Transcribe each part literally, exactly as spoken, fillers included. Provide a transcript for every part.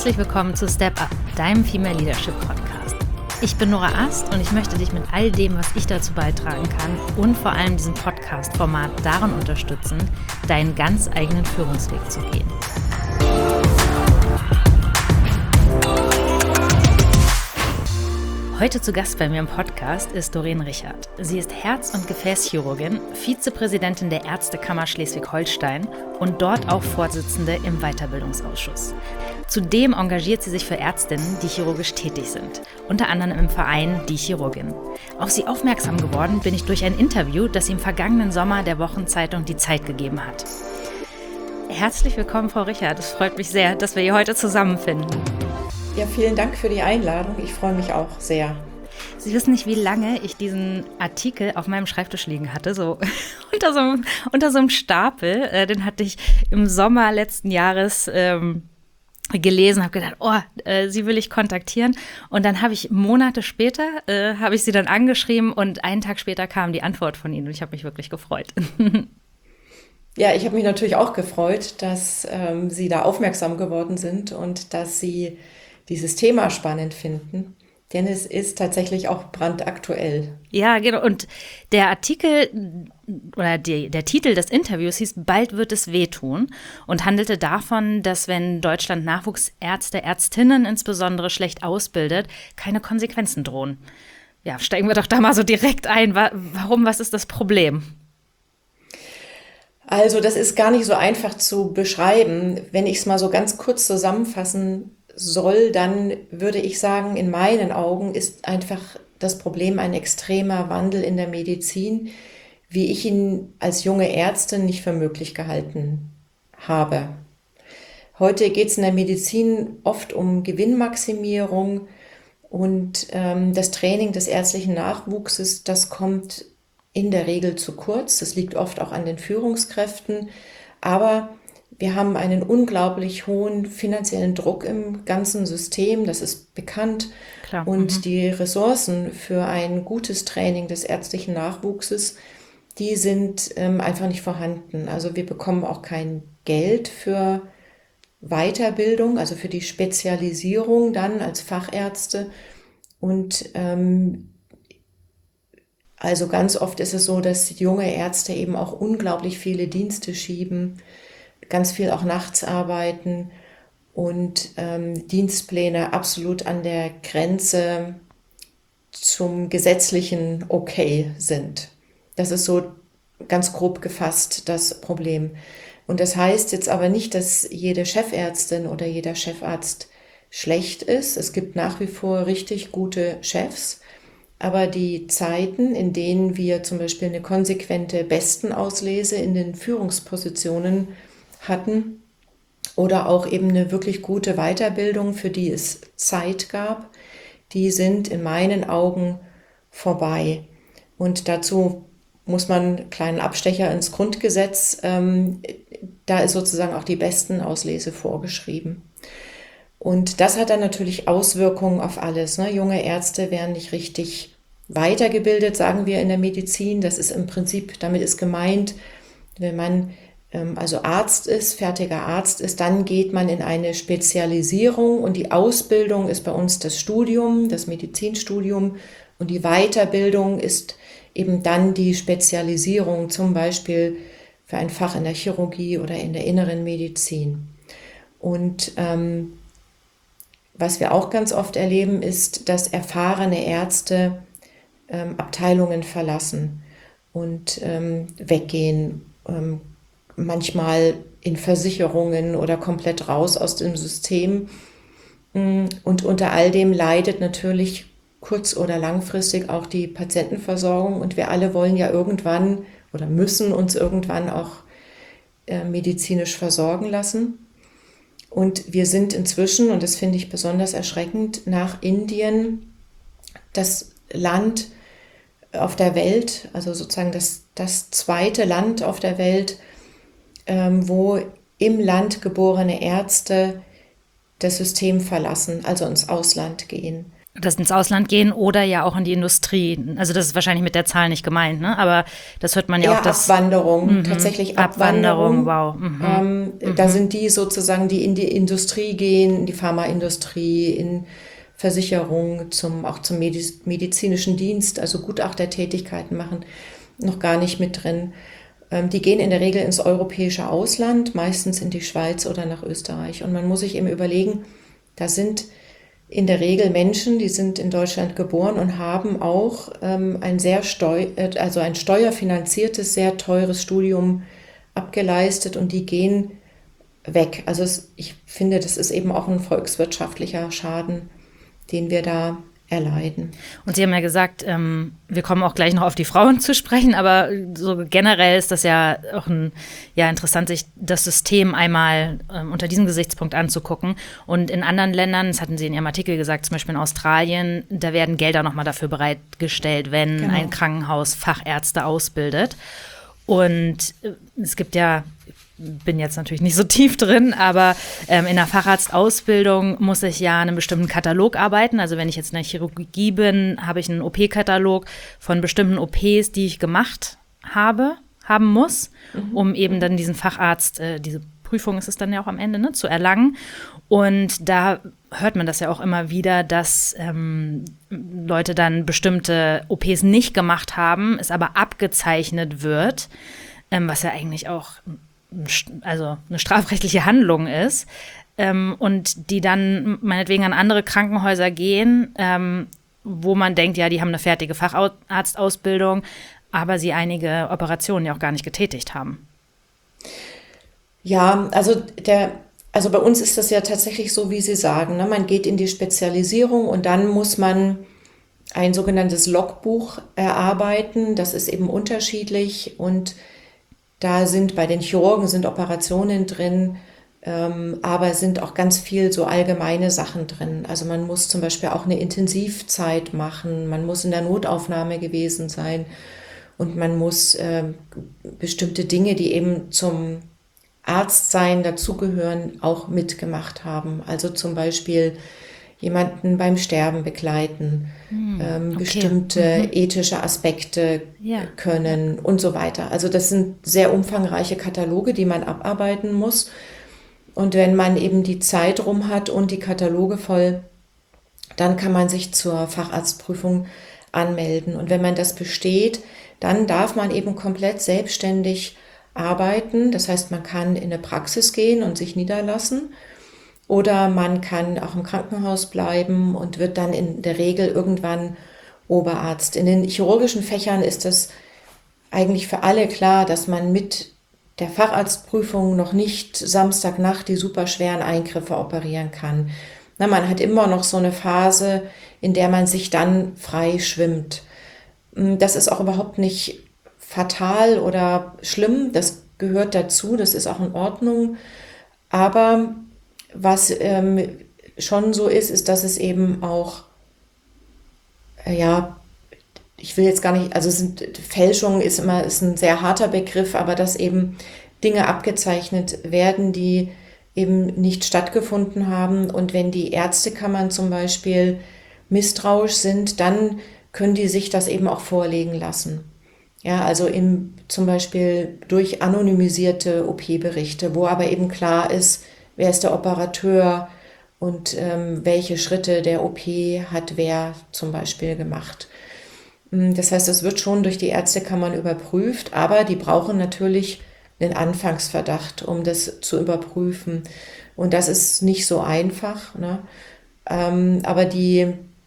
Herzlich willkommen zu Step Up, deinem Female Leadership Podcast. Ich bin Nora Ast und ich möchte dich mit all dem, was ich dazu beitragen kann und vor allem diesem Podcast-Format darin unterstützen, deinen ganz eigenen Führungsweg zu gehen. Heute zu Gast bei mir im Podcast ist Doreen Richard. Sie ist Herz- und Gefäßchirurgin, Vizepräsidentin der Ärztekammer Schleswig-Holstein und dort auch Vorsitzende im Weiterbildungsausschuss. Zudem engagiert sie sich für Ärztinnen, die chirurgisch tätig sind, unter anderem im Verein Die Chirurgin. Auf sie aufmerksam geworden bin ich durch ein Interview, das sie im vergangenen Sommer der Wochenzeitung Die Zeit gegeben hat. Herzlich willkommen, Frau Richard. Es freut mich sehr, dass wir hier heute zusammenfinden. Ja, vielen Dank für die Einladung. Ich freue mich auch sehr. Sie wissen nicht, wie lange ich diesen Artikel auf meinem Schreibtisch liegen hatte, so unter so einem, unter so einem Stapel. Äh, den hatte ich im Sommer letzten Jahres ähm, gelesen, habe gedacht, oh, äh, Sie will ich kontaktieren. Und dann habe ich Monate später, äh, habe ich Sie dann angeschrieben und einen Tag später kam die Antwort von Ihnen und ich habe mich wirklich gefreut. Ja, ich habe mich natürlich auch gefreut, dass ähm, Sie da aufmerksam geworden sind und dass Sie dieses Thema spannend finden, denn es ist tatsächlich auch brandaktuell. Ja, genau. Und der Artikel oder die, der Titel des Interviews hieß "Bald wird es wehtun" und handelte davon, dass wenn Deutschland Nachwuchsärzte, Ärztinnen insbesondere schlecht ausbildet, keine Konsequenzen drohen. Ja, steigen wir doch da mal so direkt ein. Warum, was ist das Problem? Also das ist gar nicht so einfach zu beschreiben. Wenn ich es mal so ganz kurz zusammenfassen soll, dann würde ich sagen, in meinen Augen ist einfach das Problem ein extremer Wandel in der Medizin, wie ich ihn als junge Ärztin nicht für möglich gehalten habe. Heute geht es in der Medizin oft um Gewinnmaximierung und ähm, das Training des ärztlichen Nachwuchses, das kommt in der Regel zu kurz. Das liegt oft auch an den Führungskräften, aber wir haben einen unglaublich hohen finanziellen Druck im ganzen System, das ist bekannt. Klar. Und mhm. die Ressourcen für ein gutes Training des ärztlichen Nachwuchses, die sind ähm, einfach nicht vorhanden. Also wir bekommen auch kein Geld für Weiterbildung, also für die Spezialisierung dann als Fachärzte. Und ähm, also ganz oft ist es so, dass junge Ärzte eben auch unglaublich viele Dienste schieben, ganz viel auch nachts arbeiten und ähm, Dienstpläne absolut an der Grenze zum gesetzlichen Okay sind. Das ist so ganz grob gefasst das Problem. Und das heißt jetzt aber nicht, dass jede Chefärztin oder jeder Chefarzt schlecht ist. Es gibt nach wie vor richtig gute Chefs. Aber die Zeiten, in denen wir zum Beispiel eine konsequente Bestenauslese in den Führungspositionen hatten oder auch eben eine wirklich gute Weiterbildung, für die es Zeit gab, die sind in meinen Augen vorbei. Und dazu muss man einen kleinen Abstecher ins Grundgesetz, ähm, da ist sozusagen auch die Bestenauslese vorgeschrieben. Und das hat dann natürlich Auswirkungen auf alles. Ne? Junge Ärzte werden nicht richtig weitergebildet, sagen wir in der Medizin. Das ist im Prinzip, damit ist gemeint, wenn man also Arzt ist, fertiger Arzt ist, dann geht man in eine Spezialisierung und die Ausbildung ist bei uns das Studium, das Medizinstudium und die Weiterbildung ist eben dann die Spezialisierung, zum Beispiel für ein Fach in der Chirurgie oder in der inneren Medizin. Und ähm, was wir auch ganz oft erleben, ist, dass erfahrene Ärzte ähm, Abteilungen verlassen und ähm, weggehen, ähm, manchmal in Versicherungen oder komplett raus aus dem System. Und unter all dem leidet natürlich kurz- oder langfristig auch die Patientenversorgung. Und wir alle wollen ja irgendwann oder müssen uns irgendwann auch äh, medizinisch versorgen lassen. Und wir sind inzwischen, und das finde ich besonders erschreckend, nach Indien das Land auf der Welt, also sozusagen das, das zweite Land auf der Welt, ähm, wo im Land geborene Ärzte das System verlassen, also ins Ausland gehen. Das ins Ausland gehen oder ja auch in die Industrie. Also das ist wahrscheinlich mit der Zahl nicht gemeint, ne? Aber das hört man ja, ja auch. Das Abwanderung, mhm. tatsächlich Abwanderung. Abwanderung, wow. Mhm. Ähm, mhm. Da sind die sozusagen, die in die Industrie gehen, in die Pharmaindustrie, in Versicherung, zum, auch zum Mediz- medizinischen Dienst, also Gutachtertätigkeiten machen, noch gar nicht mit drin. Ähm, die gehen in der Regel ins europäische Ausland, meistens in die Schweiz oder nach Österreich. Und man muss sich eben überlegen, da sind in der Regel Menschen, die sind in Deutschland geboren und haben auch ähm, ein sehr steu also ein steuerfinanziertes, sehr teures Studium abgeleistet und die gehen weg. Also es, ich finde, das ist eben auch ein volkswirtschaftlicher Schaden, den wir da erleiden. Und Sie haben ja gesagt, ähm, wir kommen auch gleich noch auf die Frauen zu sprechen, aber so generell ist das ja auch ein, ja, interessant, sich das System einmal ähm, unter diesem Gesichtspunkt anzugucken. Und in anderen Ländern, das hatten Sie in Ihrem Artikel gesagt, zum Beispiel in Australien, da werden Gelder nochmal dafür bereitgestellt, wenn genau. ein Krankenhaus Fachärzte ausbildet. Und äh, es gibt ja, bin jetzt natürlich nicht so tief drin, aber ähm, in der Facharztausbildung muss ich ja einen bestimmten Katalog arbeiten. Also wenn ich jetzt in der Chirurgie bin, habe ich einen O P-Katalog von bestimmten O Ps, die ich gemacht habe, haben muss, mhm. um eben dann diesen Facharzt, äh, diese Prüfung ist es dann ja auch am Ende, ne, zu erlangen. Und da hört man das ja auch immer wieder, dass ähm, Leute dann bestimmte O Ps nicht gemacht haben, es aber abgezeichnet wird, ähm, was ja eigentlich auch also eine strafrechtliche Handlung ist, ähm, und die dann meinetwegen an andere Krankenhäuser gehen, ähm, wo man denkt, ja, die haben eine fertige Facharztausbildung, aber sie einige Operationen ja auch gar nicht getätigt haben. Ja, also der, also bei uns ist das ja tatsächlich so, wie Sie sagen, ne? Man geht in die Spezialisierung und dann muss man ein sogenanntes Logbuch erarbeiten. Das ist eben unterschiedlich und da sind bei den Chirurgen sind Operationen drin, ähm, aber sind auch ganz viel so allgemeine Sachen drin. Also man muss zum Beispiel auch eine Intensivzeit machen, man muss in der Notaufnahme gewesen sein und man muss äh, bestimmte Dinge, die eben zum Arztsein dazugehören, auch mitgemacht haben. Also zum Beispiel jemanden beim Sterben begleiten, hm, ähm, okay. bestimmte mhm. ethische Aspekte ja. können und so weiter. Also das sind sehr umfangreiche Kataloge, die man abarbeiten muss. Und wenn man eben die Zeit rum hat und die Kataloge voll, dann kann man sich zur Facharztprüfung anmelden. Und wenn man das besteht, dann darf man eben komplett selbstständig arbeiten. Das heißt, man kann in eine Praxis gehen und sich niederlassen. Oder man kann auch im Krankenhaus bleiben und wird dann in der Regel irgendwann Oberarzt. In den chirurgischen Fächern ist das eigentlich für alle klar, dass man mit der Facharztprüfung noch nicht Samstagnacht die superschweren Eingriffe operieren kann. Na, man hat immer noch so eine Phase, in der man sich dann frei schwimmt. Das ist auch überhaupt nicht fatal oder schlimm, das gehört dazu, das ist auch in Ordnung. Aber was ähm, schon so ist, ist, dass es eben auch, äh, ja, ich will jetzt gar nicht, also sind, Fälschung ist immer ist ein sehr harter Begriff, aber dass eben Dinge abgezeichnet werden, die eben nicht stattgefunden haben. Und wenn die Ärztekammern zum Beispiel misstrauisch sind, dann können die sich das eben auch vorlegen lassen. Ja, also im, zum Beispiel durch anonymisierte O P-Berichte, wo aber eben klar ist, wer ist der Operateur und ähm, welche Schritte der O P hat wer zum Beispiel gemacht. Das heißt, es wird schon durch die Ärztekammern überprüft, aber die brauchen natürlich einen Anfangsverdacht, um das zu überprüfen. Und das ist nicht so einfach, ne? Ähm, aber die,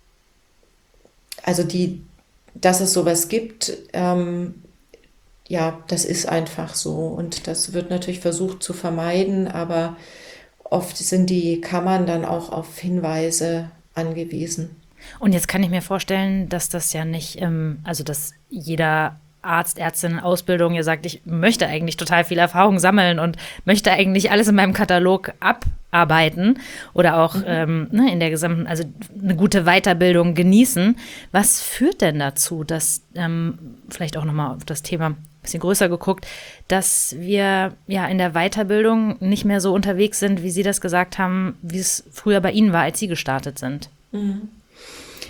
also die, dass es sowas gibt, ähm, ja, das ist einfach so. Und das wird natürlich versucht zu vermeiden, aber oft sind die Kammern dann auch auf Hinweise angewiesen. Und jetzt kann ich mir vorstellen, dass das ja nicht, ähm, also dass jeder Arzt, Ärztin in Ausbildung ja sagt, ich möchte eigentlich total viel Erfahrung sammeln und möchte eigentlich alles in meinem Katalog abarbeiten oder auch mhm. ähm, ne, in der gesamten, also eine gute Weiterbildung genießen. Was führt denn dazu, dass, ähm, vielleicht auch nochmal auf das Thema ein bisschen größer geguckt, dass wir ja in der Weiterbildung nicht mehr so unterwegs sind, wie Sie das gesagt haben, wie es früher bei Ihnen war, als Sie gestartet sind? Mhm.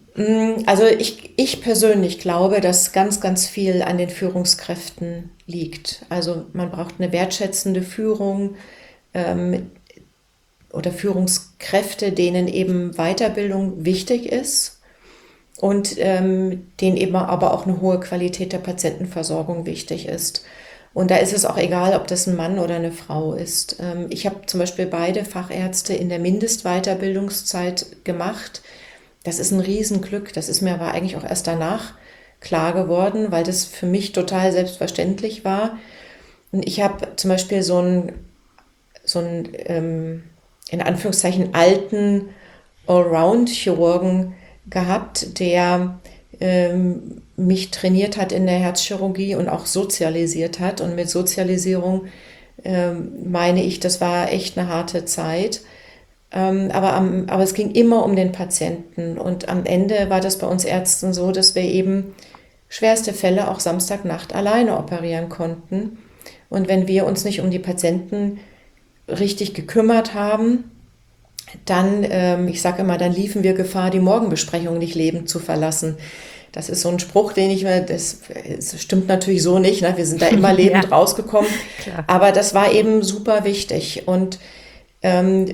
Also ich, ich persönlich glaube, dass ganz, ganz viel an den Führungskräften liegt. Also man braucht eine wertschätzende Führung ähm, oder Führungskräfte, denen eben Weiterbildung wichtig ist und ähm, denen eben aber auch eine hohe Qualität der Patientenversorgung wichtig ist. Und da ist es auch egal, ob das ein Mann oder eine Frau ist. Ähm, ich habe zum Beispiel beide Fachärzte in der Mindestweiterbildungszeit gemacht. Das ist ein Riesenglück. Das ist mir aber eigentlich auch erst danach klar geworden, weil das für mich total selbstverständlich war. Und ich habe zum Beispiel so einen, so einen ähm, in Anführungszeichen alten Allround-Chirurgen gehabt, der ähm, mich trainiert hat in der Herzchirurgie und auch sozialisiert hat. Und mit Sozialisierung ähm, meine ich, das war echt eine harte Zeit. Ähm, aber, am, aber es ging immer um den Patienten. Und am Ende war das bei uns Ärzten so, dass wir eben schwerste Fälle auch Samstagnacht alleine operieren konnten. Und wenn wir uns nicht um die Patienten richtig gekümmert haben, dann, ähm, ich sage immer, dann liefen wir Gefahr, die Morgenbesprechung nicht lebend zu verlassen. Das ist so ein Spruch, den ich mir, das, das stimmt natürlich so nicht, ne? Wir sind da immer lebend ja. rausgekommen, Klar. Aber das war eben super wichtig. Und ähm,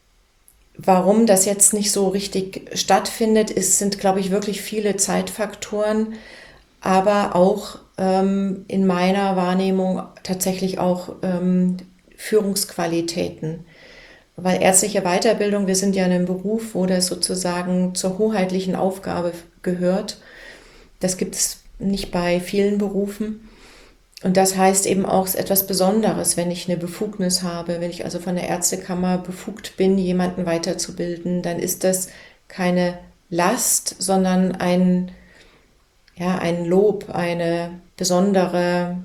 warum das jetzt nicht so richtig stattfindet, ist, sind, glaube ich, wirklich viele Zeitfaktoren, aber auch ähm, in meiner Wahrnehmung tatsächlich auch ähm, Führungsqualitäten. Weil ärztliche Weiterbildung, wir sind ja in einem Beruf, wo das sozusagen zur hoheitlichen Aufgabe gehört. Das gibt es nicht bei vielen Berufen. Und das heißt eben auch, es ist etwas Besonderes, wenn ich eine Befugnis habe, wenn ich also von der Ärztekammer befugt bin, jemanden weiterzubilden, dann ist das keine Last, sondern ein, ja, ein Lob, eine besondere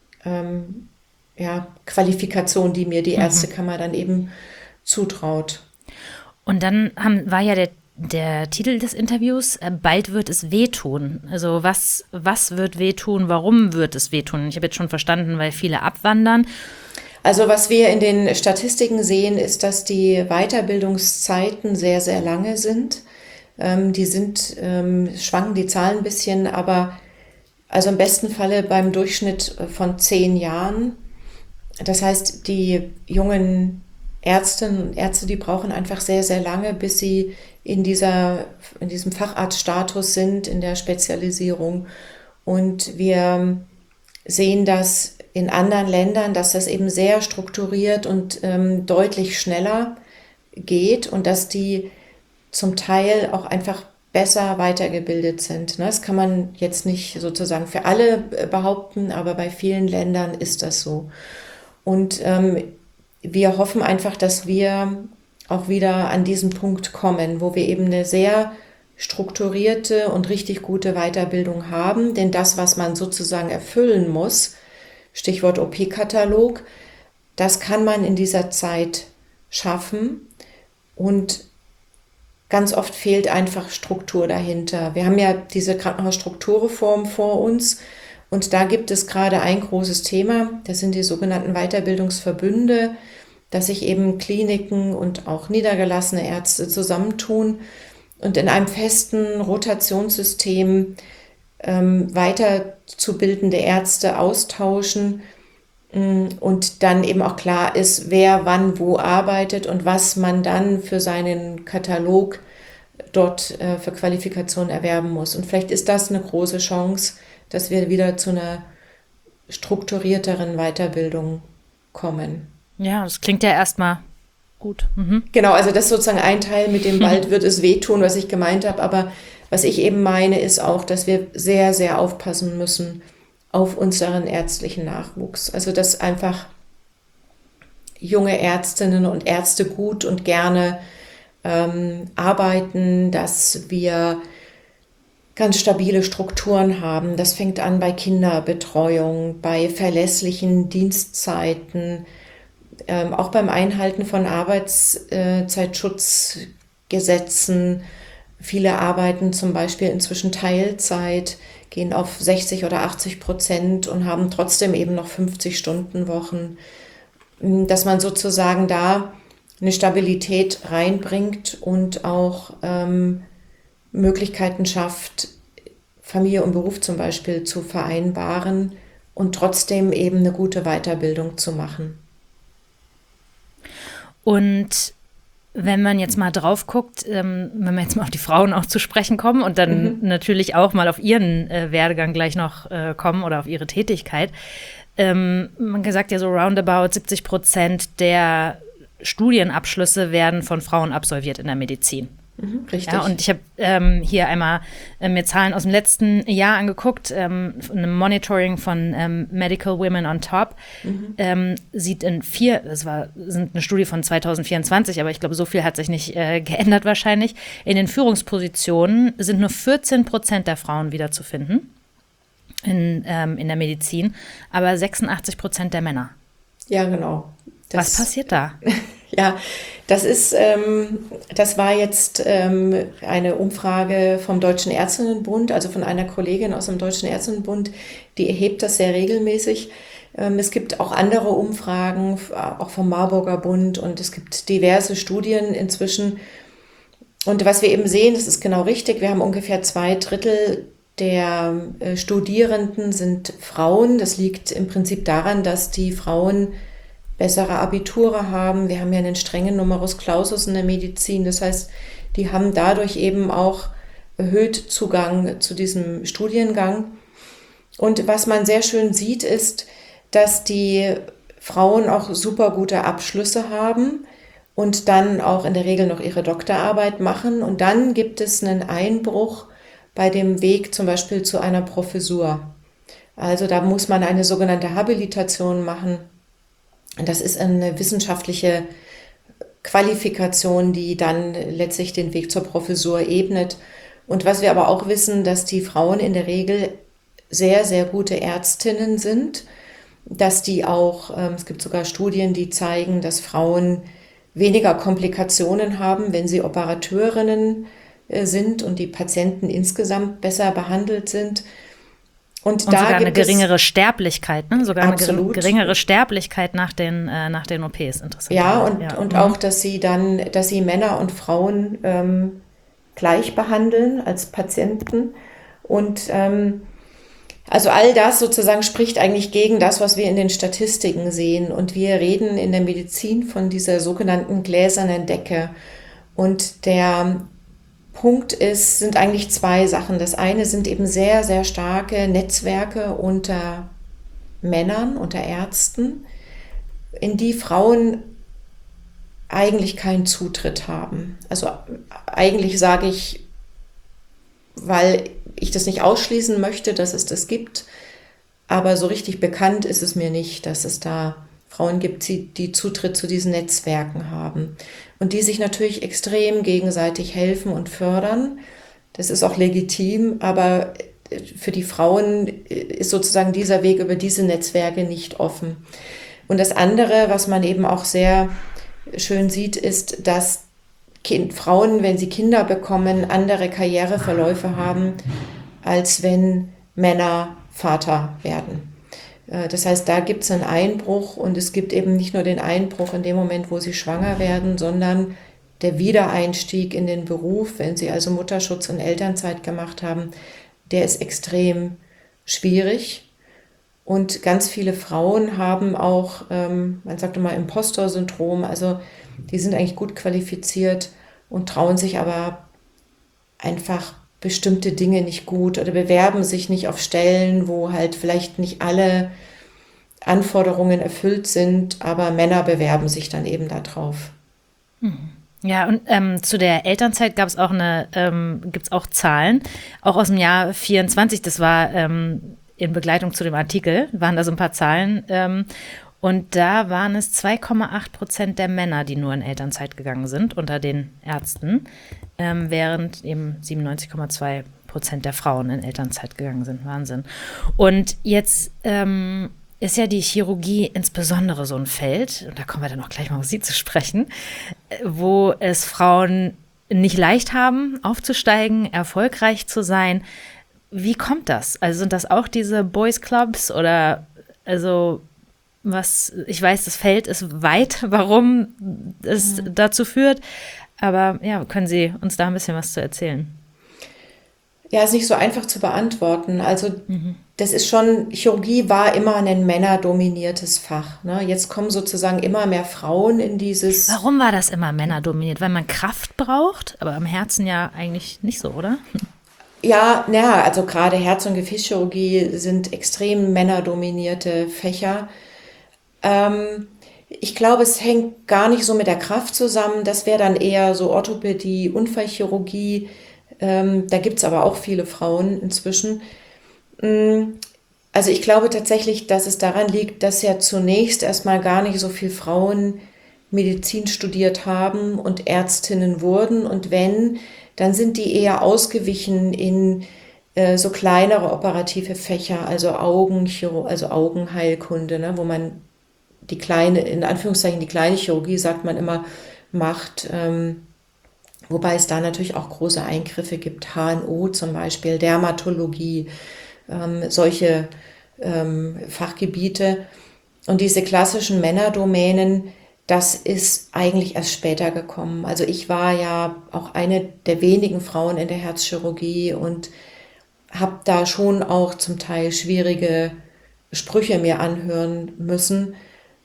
ähm, ja, Qualifikation, die mir die Ärztekammer dann eben zutraut. Und dann haben, war ja der, der Titel des Interviews, äh, bald wird es wehtun. Also was, was wird wehtun, warum wird es wehtun? Ich habe jetzt schon verstanden, weil viele abwandern. Also was wir in den Statistiken sehen, ist, dass die Weiterbildungszeiten sehr, sehr lange sind. Ähm, die sind, ähm, schwanken die Zahlen ein bisschen, aber also im besten Falle beim Durchschnitt von zehn Jahren. Das heißt, die jungen Ärztinnen und Ärzte, die brauchen einfach sehr, sehr lange, bis sie in dieser, in diesem Facharztstatus sind, in der Spezialisierung. Und wir sehen das in anderen Ländern, dass das eben sehr strukturiert und ähm, deutlich schneller geht und dass die zum Teil auch einfach besser weitergebildet sind. Das kann man jetzt nicht sozusagen für alle behaupten, aber bei vielen Ländern ist das so. Und ähm, wir hoffen einfach, dass wir auch wieder an diesen Punkt kommen, wo wir eben eine sehr strukturierte und richtig gute Weiterbildung haben. Denn das, was man sozusagen erfüllen muss, Stichwort O P-Katalog, das kann man in dieser Zeit schaffen. Und ganz oft fehlt einfach Struktur dahinter. Wir haben ja diese Krankenhausstrukturreform vor uns. Und da gibt es gerade ein großes Thema, das sind die sogenannten Weiterbildungsverbünde, dass sich eben Kliniken und auch niedergelassene Ärzte zusammentun und in einem festen Rotationssystem ähm, weiterzubildende Ärzte austauschen mh, und dann eben auch klar ist, wer wann wo arbeitet und was man dann für seinen Katalog dort äh, für Qualifikationen erwerben muss. Und vielleicht ist das eine große Chance, dass wir wieder zu einer strukturierteren Weiterbildung kommen. Ja, das klingt ja erstmal gut. Mhm. Genau, also das ist sozusagen ein Teil, mit dem bald wird es wehtun, was ich gemeint habe. Aber was ich eben meine, ist auch, dass wir sehr, sehr aufpassen müssen auf unseren ärztlichen Nachwuchs. Also dass einfach junge Ärztinnen und Ärzte gut und gerne ähm, arbeiten, dass wir ganz stabile Strukturen haben. Das fängt an bei Kinderbetreuung, bei verlässlichen Dienstzeiten, ähm, auch beim Einhalten von Arbeitszeitschutzgesetzen. Viele arbeiten zum Beispiel inzwischen Teilzeit, gehen auf sechzig oder achtzig Prozent und haben trotzdem eben noch fünfzig Stunden Wochen. Dass man sozusagen da eine Stabilität reinbringt und auch ähm, Möglichkeiten schafft, Familie und Beruf zum Beispiel zu vereinbaren und trotzdem eben eine gute Weiterbildung zu machen. Und wenn man jetzt mal drauf guckt, ähm, wenn wir jetzt mal auf die Frauen auch zu sprechen kommen und dann mhm. natürlich auch mal auf ihren äh, Werdegang gleich noch äh, kommen oder auf ihre Tätigkeit. Ähm, man sagt ja so roundabout siebzig Prozent der Studienabschlüsse werden von Frauen absolviert in der Medizin. Mhm, richtig. Ja, und ich habe ähm, hier einmal äh, mir Zahlen aus dem letzten Jahr angeguckt. Ähm, ein Monitoring von ähm, Medical Women on Top mhm. ähm, sieht in vier, das war sind eine Studie von zwanzig vierundzwanzig, aber ich glaube, so viel hat sich nicht äh, geändert wahrscheinlich. In den Führungspositionen sind nur vierzehn Prozent der Frauen wiederzufinden in, ähm, in der Medizin, aber sechsundachtzig Prozent der Männer. Ja, genau. Das Was passiert da? Ja, das ist, ähm, das war jetzt ähm, eine Umfrage vom Deutschen Ärztinnenbund, also von einer Kollegin aus dem Deutschen Ärztinnenbund, die erhebt das sehr regelmäßig. Ähm, es gibt auch andere Umfragen, auch vom Marburger Bund, und es gibt diverse Studien inzwischen. Und was wir eben sehen, das ist genau richtig, wir haben ungefähr zwei Drittel der äh, Studierenden sind Frauen. Das liegt im Prinzip daran, dass die Frauen bessere Abiture haben. Wir haben ja einen strengen Numerus Clausus in der Medizin. Das heißt, die haben dadurch eben auch erhöht Zugang zu diesem Studiengang. Und was man sehr schön sieht, ist, dass die Frauen auch super gute Abschlüsse haben und dann auch in der Regel noch ihre Doktorarbeit machen. Und dann gibt es einen Einbruch bei dem Weg zum Beispiel zu einer Professur. Also da muss man eine sogenannte Habilitation machen. Das ist eine wissenschaftliche Qualifikation, die dann letztlich den Weg zur Professur ebnet. Und was wir aber auch wissen, dass die Frauen in der Regel sehr, sehr gute Ärztinnen sind, dass die auch, es gibt sogar Studien, die zeigen, dass Frauen weniger Komplikationen haben, wenn sie Operateurinnen sind und die Patienten insgesamt besser behandelt sind. Und, und da sogar gibt eine geringere es Sterblichkeit, ne? Sogar absolut. eine geringere Sterblichkeit nach den, äh, nach den O Ps, interessant. Ja, und, ja. und mhm. auch, dass sie dann, dass sie Männer und Frauen ähm, gleich behandeln als Patienten. Und ähm, also all das sozusagen spricht eigentlich gegen das, was wir in den Statistiken sehen. Und wir reden in der Medizin von dieser sogenannten gläsernen Decke. Und der Punkt ist, sind eigentlich zwei Sachen. Das eine sind eben sehr, sehr starke Netzwerke unter Männern, unter Ärzten, in die Frauen eigentlich keinen Zutritt haben. Also eigentlich sage ich, weil ich das nicht ausschließen möchte, dass es das gibt, aber so richtig bekannt ist es mir nicht, dass es da Frauen gibt, die, die Zutritt zu diesen Netzwerken haben und die sich natürlich extrem gegenseitig helfen und fördern. Das ist auch legitim, aber für die Frauen ist sozusagen dieser Weg über diese Netzwerke nicht offen. Und das andere, was man eben auch sehr schön sieht, ist, dass kind, Frauen, wenn sie Kinder bekommen, andere Karriereverläufe haben, als wenn Männer Vater werden. Das heißt, da gibt es einen Einbruch, und es gibt eben nicht nur den Einbruch in dem Moment, wo sie schwanger werden, sondern der Wiedereinstieg in den Beruf, wenn sie also Mutterschutz und Elternzeit gemacht haben, der ist extrem schwierig. Und ganz viele Frauen haben auch, ähm, man sagt immer Impostor-Syndrom, also die sind eigentlich gut qualifiziert und trauen sich aber einfach bestimmte Dinge nicht gut oder bewerben sich nicht auf Stellen, wo halt vielleicht nicht alle Anforderungen erfüllt sind, aber Männer bewerben sich dann eben da drauf. Ja, und ähm, zu der Elternzeit gab es auch eine, ähm, gibt's auch Zahlen, auch aus dem Jahr vierundzwanzig, das war ähm, in Begleitung zu dem Artikel, waren da so ein paar Zahlen, ähm, und da waren es zwei Komma acht Prozent der Männer, die nur in Elternzeit gegangen sind unter den Ärzten, ähm, während eben siebenundneunzig Komma zwei Prozent der Frauen in Elternzeit gegangen sind. Wahnsinn. Und jetzt ähm, ist ja die Chirurgie insbesondere so ein Feld, und da kommen wir dann auch gleich mal auf Sie zu sprechen, wo es Frauen nicht leicht haben, aufzusteigen, erfolgreich zu sein. Wie kommt das? Also sind das auch diese Boys Clubs oder also was, ich weiß, das Feld ist weit, warum es mhm. dazu führt, aber ja, können Sie uns da ein bisschen was zu erzählen? Ja, ist nicht so einfach zu beantworten. Also mhm. das ist schon, Chirurgie war immer ein männerdominiertes Fach. Ne? Jetzt kommen sozusagen immer mehr Frauen in dieses... Warum war das immer männerdominiert? Weil man Kraft braucht, aber am Herzen ja eigentlich nicht so, oder? Ja, naja, also gerade Herz- und Gefäßchirurgie sind extrem männerdominierte Fächer. Ähm, ich glaube, es hängt gar nicht so mit der Kraft zusammen. Das wäre dann eher so Orthopädie, Unfallchirurgie. Ähm, da gibt es aber auch viele Frauen inzwischen. Also ich glaube tatsächlich, dass es daran liegt, dass ja zunächst erstmal gar nicht so viele Frauen Medizin studiert haben und Ärztinnen wurden. Und wenn, dann sind die eher ausgewichen in äh, so kleinere operative Fächer, also Augenchirurgie, also Augenheilkunde, ne, wo man die kleine, in Anführungszeichen die kleine Chirurgie, sagt man immer, macht. Ähm, wobei es da natürlich auch große Eingriffe gibt, H N O zum Beispiel, Dermatologie, ähm, solche ähm, Fachgebiete. Und diese klassischen Männerdomänen, das ist eigentlich erst später gekommen. Also ich war ja auch eine der wenigen Frauen in der Herzchirurgie und habe da schon auch zum Teil schwierige Sprüche mir anhören müssen.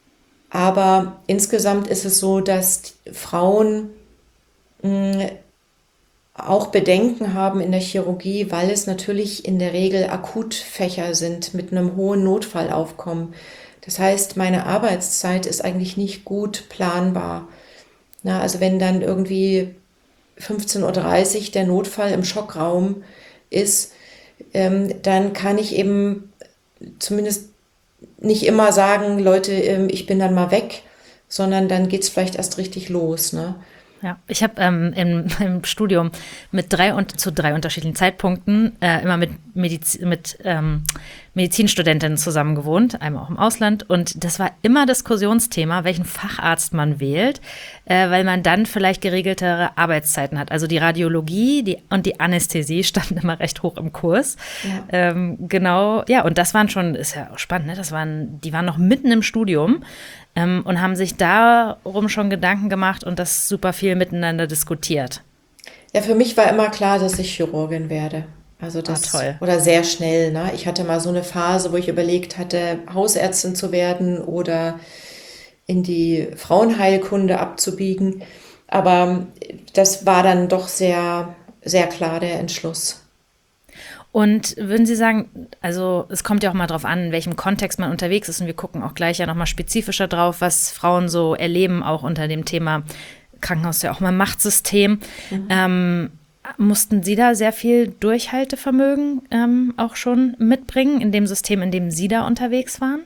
Aber insgesamt ist es so, dass Frauen mh, auch Bedenken haben in der Chirurgie, weil es natürlich in der Regel Akutfächer sind mit einem hohen Notfallaufkommen. Das heißt, meine Arbeitszeit ist eigentlich nicht gut planbar. Na, also wenn dann irgendwie fünfzehn Uhr dreißig der Notfall im Schockraum ist, ähm, dann kann ich eben zumindest nicht immer sagen, Leute, ähm, ich bin dann mal weg, sondern dann geht es vielleicht erst richtig los, ne? Ja, ich habe ähm, im, im Studium mit drei und zu drei unterschiedlichen Zeitpunkten äh, immer mit, Mediz mit ähm, Medizinstudentinnen zusammen gewohnt, einmal auch im Ausland. Und das war immer Diskussionsthema, welchen Facharzt man wählt, äh, weil man dann vielleicht geregeltere Arbeitszeiten hat. Also die Radiologie die, und die Anästhesie standen immer recht hoch im Kurs. Ja. Ähm, genau, ja, und das waren schon, ist ja auch spannend, ne? Das waren, die waren noch mitten im Studium. Ähm, und haben sich darum schon Gedanken gemacht und das super viel miteinander diskutiert. Ja, für mich war immer klar, dass ich Chirurgin werde. Also das, ah, toll. Oder sehr schnell. Ne? Ich hatte mal so eine Phase, wo ich überlegt hatte, Hausärztin zu werden oder in die Frauenheilkunde abzubiegen. Aber das war dann doch sehr, sehr klar der Entschluss. Und würden Sie sagen, also es kommt ja auch mal drauf an, in welchem Kontext man unterwegs ist und wir gucken auch gleich ja nochmal spezifischer drauf, was Frauen so erleben, auch unter dem Thema Krankenhaus ja auch mal Machtsystem. Mhm. Ähm, mussten Sie da sehr viel Durchhaltevermögen ähm, auch schon mitbringen in dem System, in dem Sie da unterwegs waren?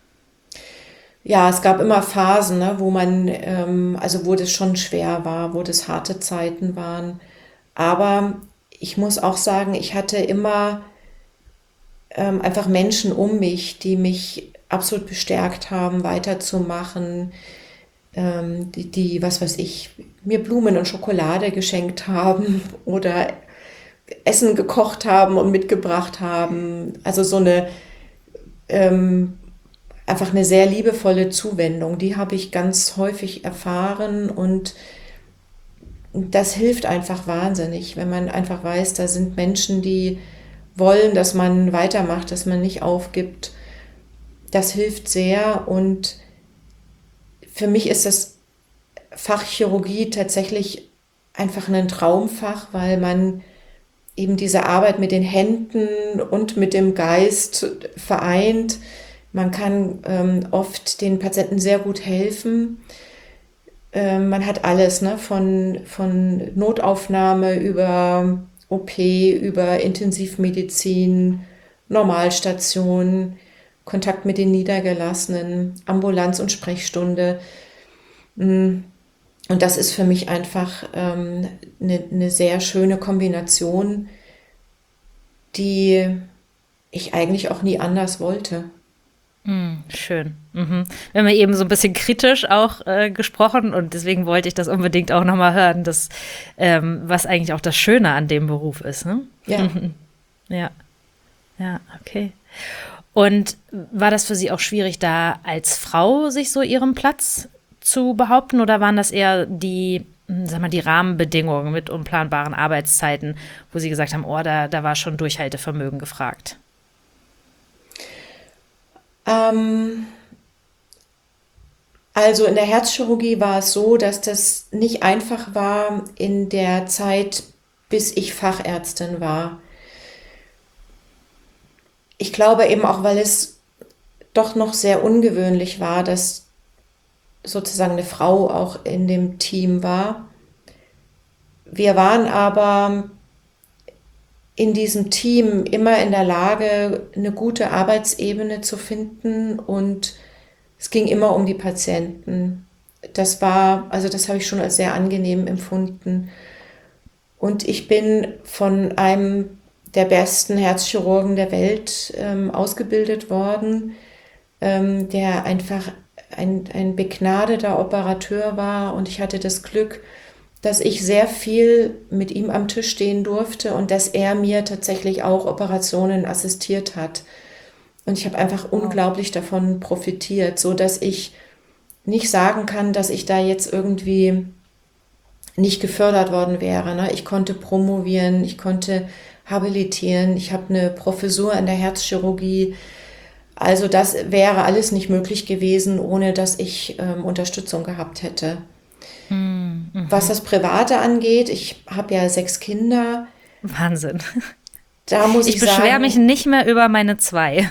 Ja, es gab immer Phasen, ne, wo man, ähm, also wo das schon schwer war, wo das harte Zeiten waren. Aber ich muss auch sagen, ich hatte immer ähm, einfach Menschen um mich, die mich absolut bestärkt haben, weiterzumachen, ähm, die, die, was weiß ich, mir Blumen und Schokolade geschenkt haben oder Essen gekocht haben und mitgebracht haben. Also so eine, ähm, einfach eine sehr liebevolle Zuwendung, die habe ich ganz häufig erfahren und das hilft einfach wahnsinnig, wenn man einfach weiß, da sind Menschen, die wollen, dass man weitermacht, dass man nicht aufgibt. Das hilft sehr und für mich ist das Fach Chirurgie tatsächlich einfach ein Traumfach, weil man eben diese Arbeit mit den Händen und mit dem Geist vereint. Man kann ähm, oft den Patienten sehr gut helfen. Man hat alles, ne? von, von Notaufnahme über O P, über Intensivmedizin, Normalstation, Kontakt mit den Niedergelassenen, Ambulanz und Sprechstunde. Und das ist für mich einfach ähm, eine, eine sehr schöne Kombination, die ich eigentlich auch nie anders wollte. Mm, schön. Mhm. Wir haben ja eben so ein bisschen kritisch auch äh, gesprochen und deswegen wollte ich das unbedingt auch nochmal hören, dass, ähm, was eigentlich auch das Schöne an dem Beruf ist. Ne? Ja. ja. Ja, okay. Und war das für Sie auch schwierig, da als Frau sich so Ihren Platz zu behaupten oder waren das eher die sag mal, die Rahmenbedingungen mit unplanbaren Arbeitszeiten, wo Sie gesagt haben, oh, da, da war schon Durchhaltevermögen gefragt? Ähm, also in der Herzchirurgie war es so, dass das nicht einfach war in der Zeit, bis ich Fachärztin war. Ich glaube eben auch, weil es doch noch sehr ungewöhnlich war, dass sozusagen eine Frau auch in dem Team war. Wir waren aber in diesem Team immer in der Lage, eine gute Arbeitsebene zu finden, und es ging immer um die Patienten. Das war, also das habe ich schon als sehr angenehm empfunden. Und ich bin von einem der besten Herzchirurgen der Welt ähm, ausgebildet worden, ähm, der einfach ein, ein begnadeter Operateur war, und ich hatte das Glück, dass ich sehr viel mit ihm am Tisch stehen durfte und dass er mir tatsächlich auch Operationen assistiert hat. Und ich habe einfach wow. unglaublich davon profitiert, so dass ich nicht sagen kann, dass ich da jetzt irgendwie nicht gefördert worden wäre. Ne? Ich konnte promovieren, ich konnte habilitieren, ich habe eine Professur in der Herzchirurgie. Also das wäre alles nicht möglich gewesen, ohne dass ich ähm, Unterstützung gehabt hätte. Mhm. Was das Private angeht, ich habe ja sechs Kinder. Wahnsinn. Da muss ich, ich beschwere sagen, mich nicht mehr über meine zwei.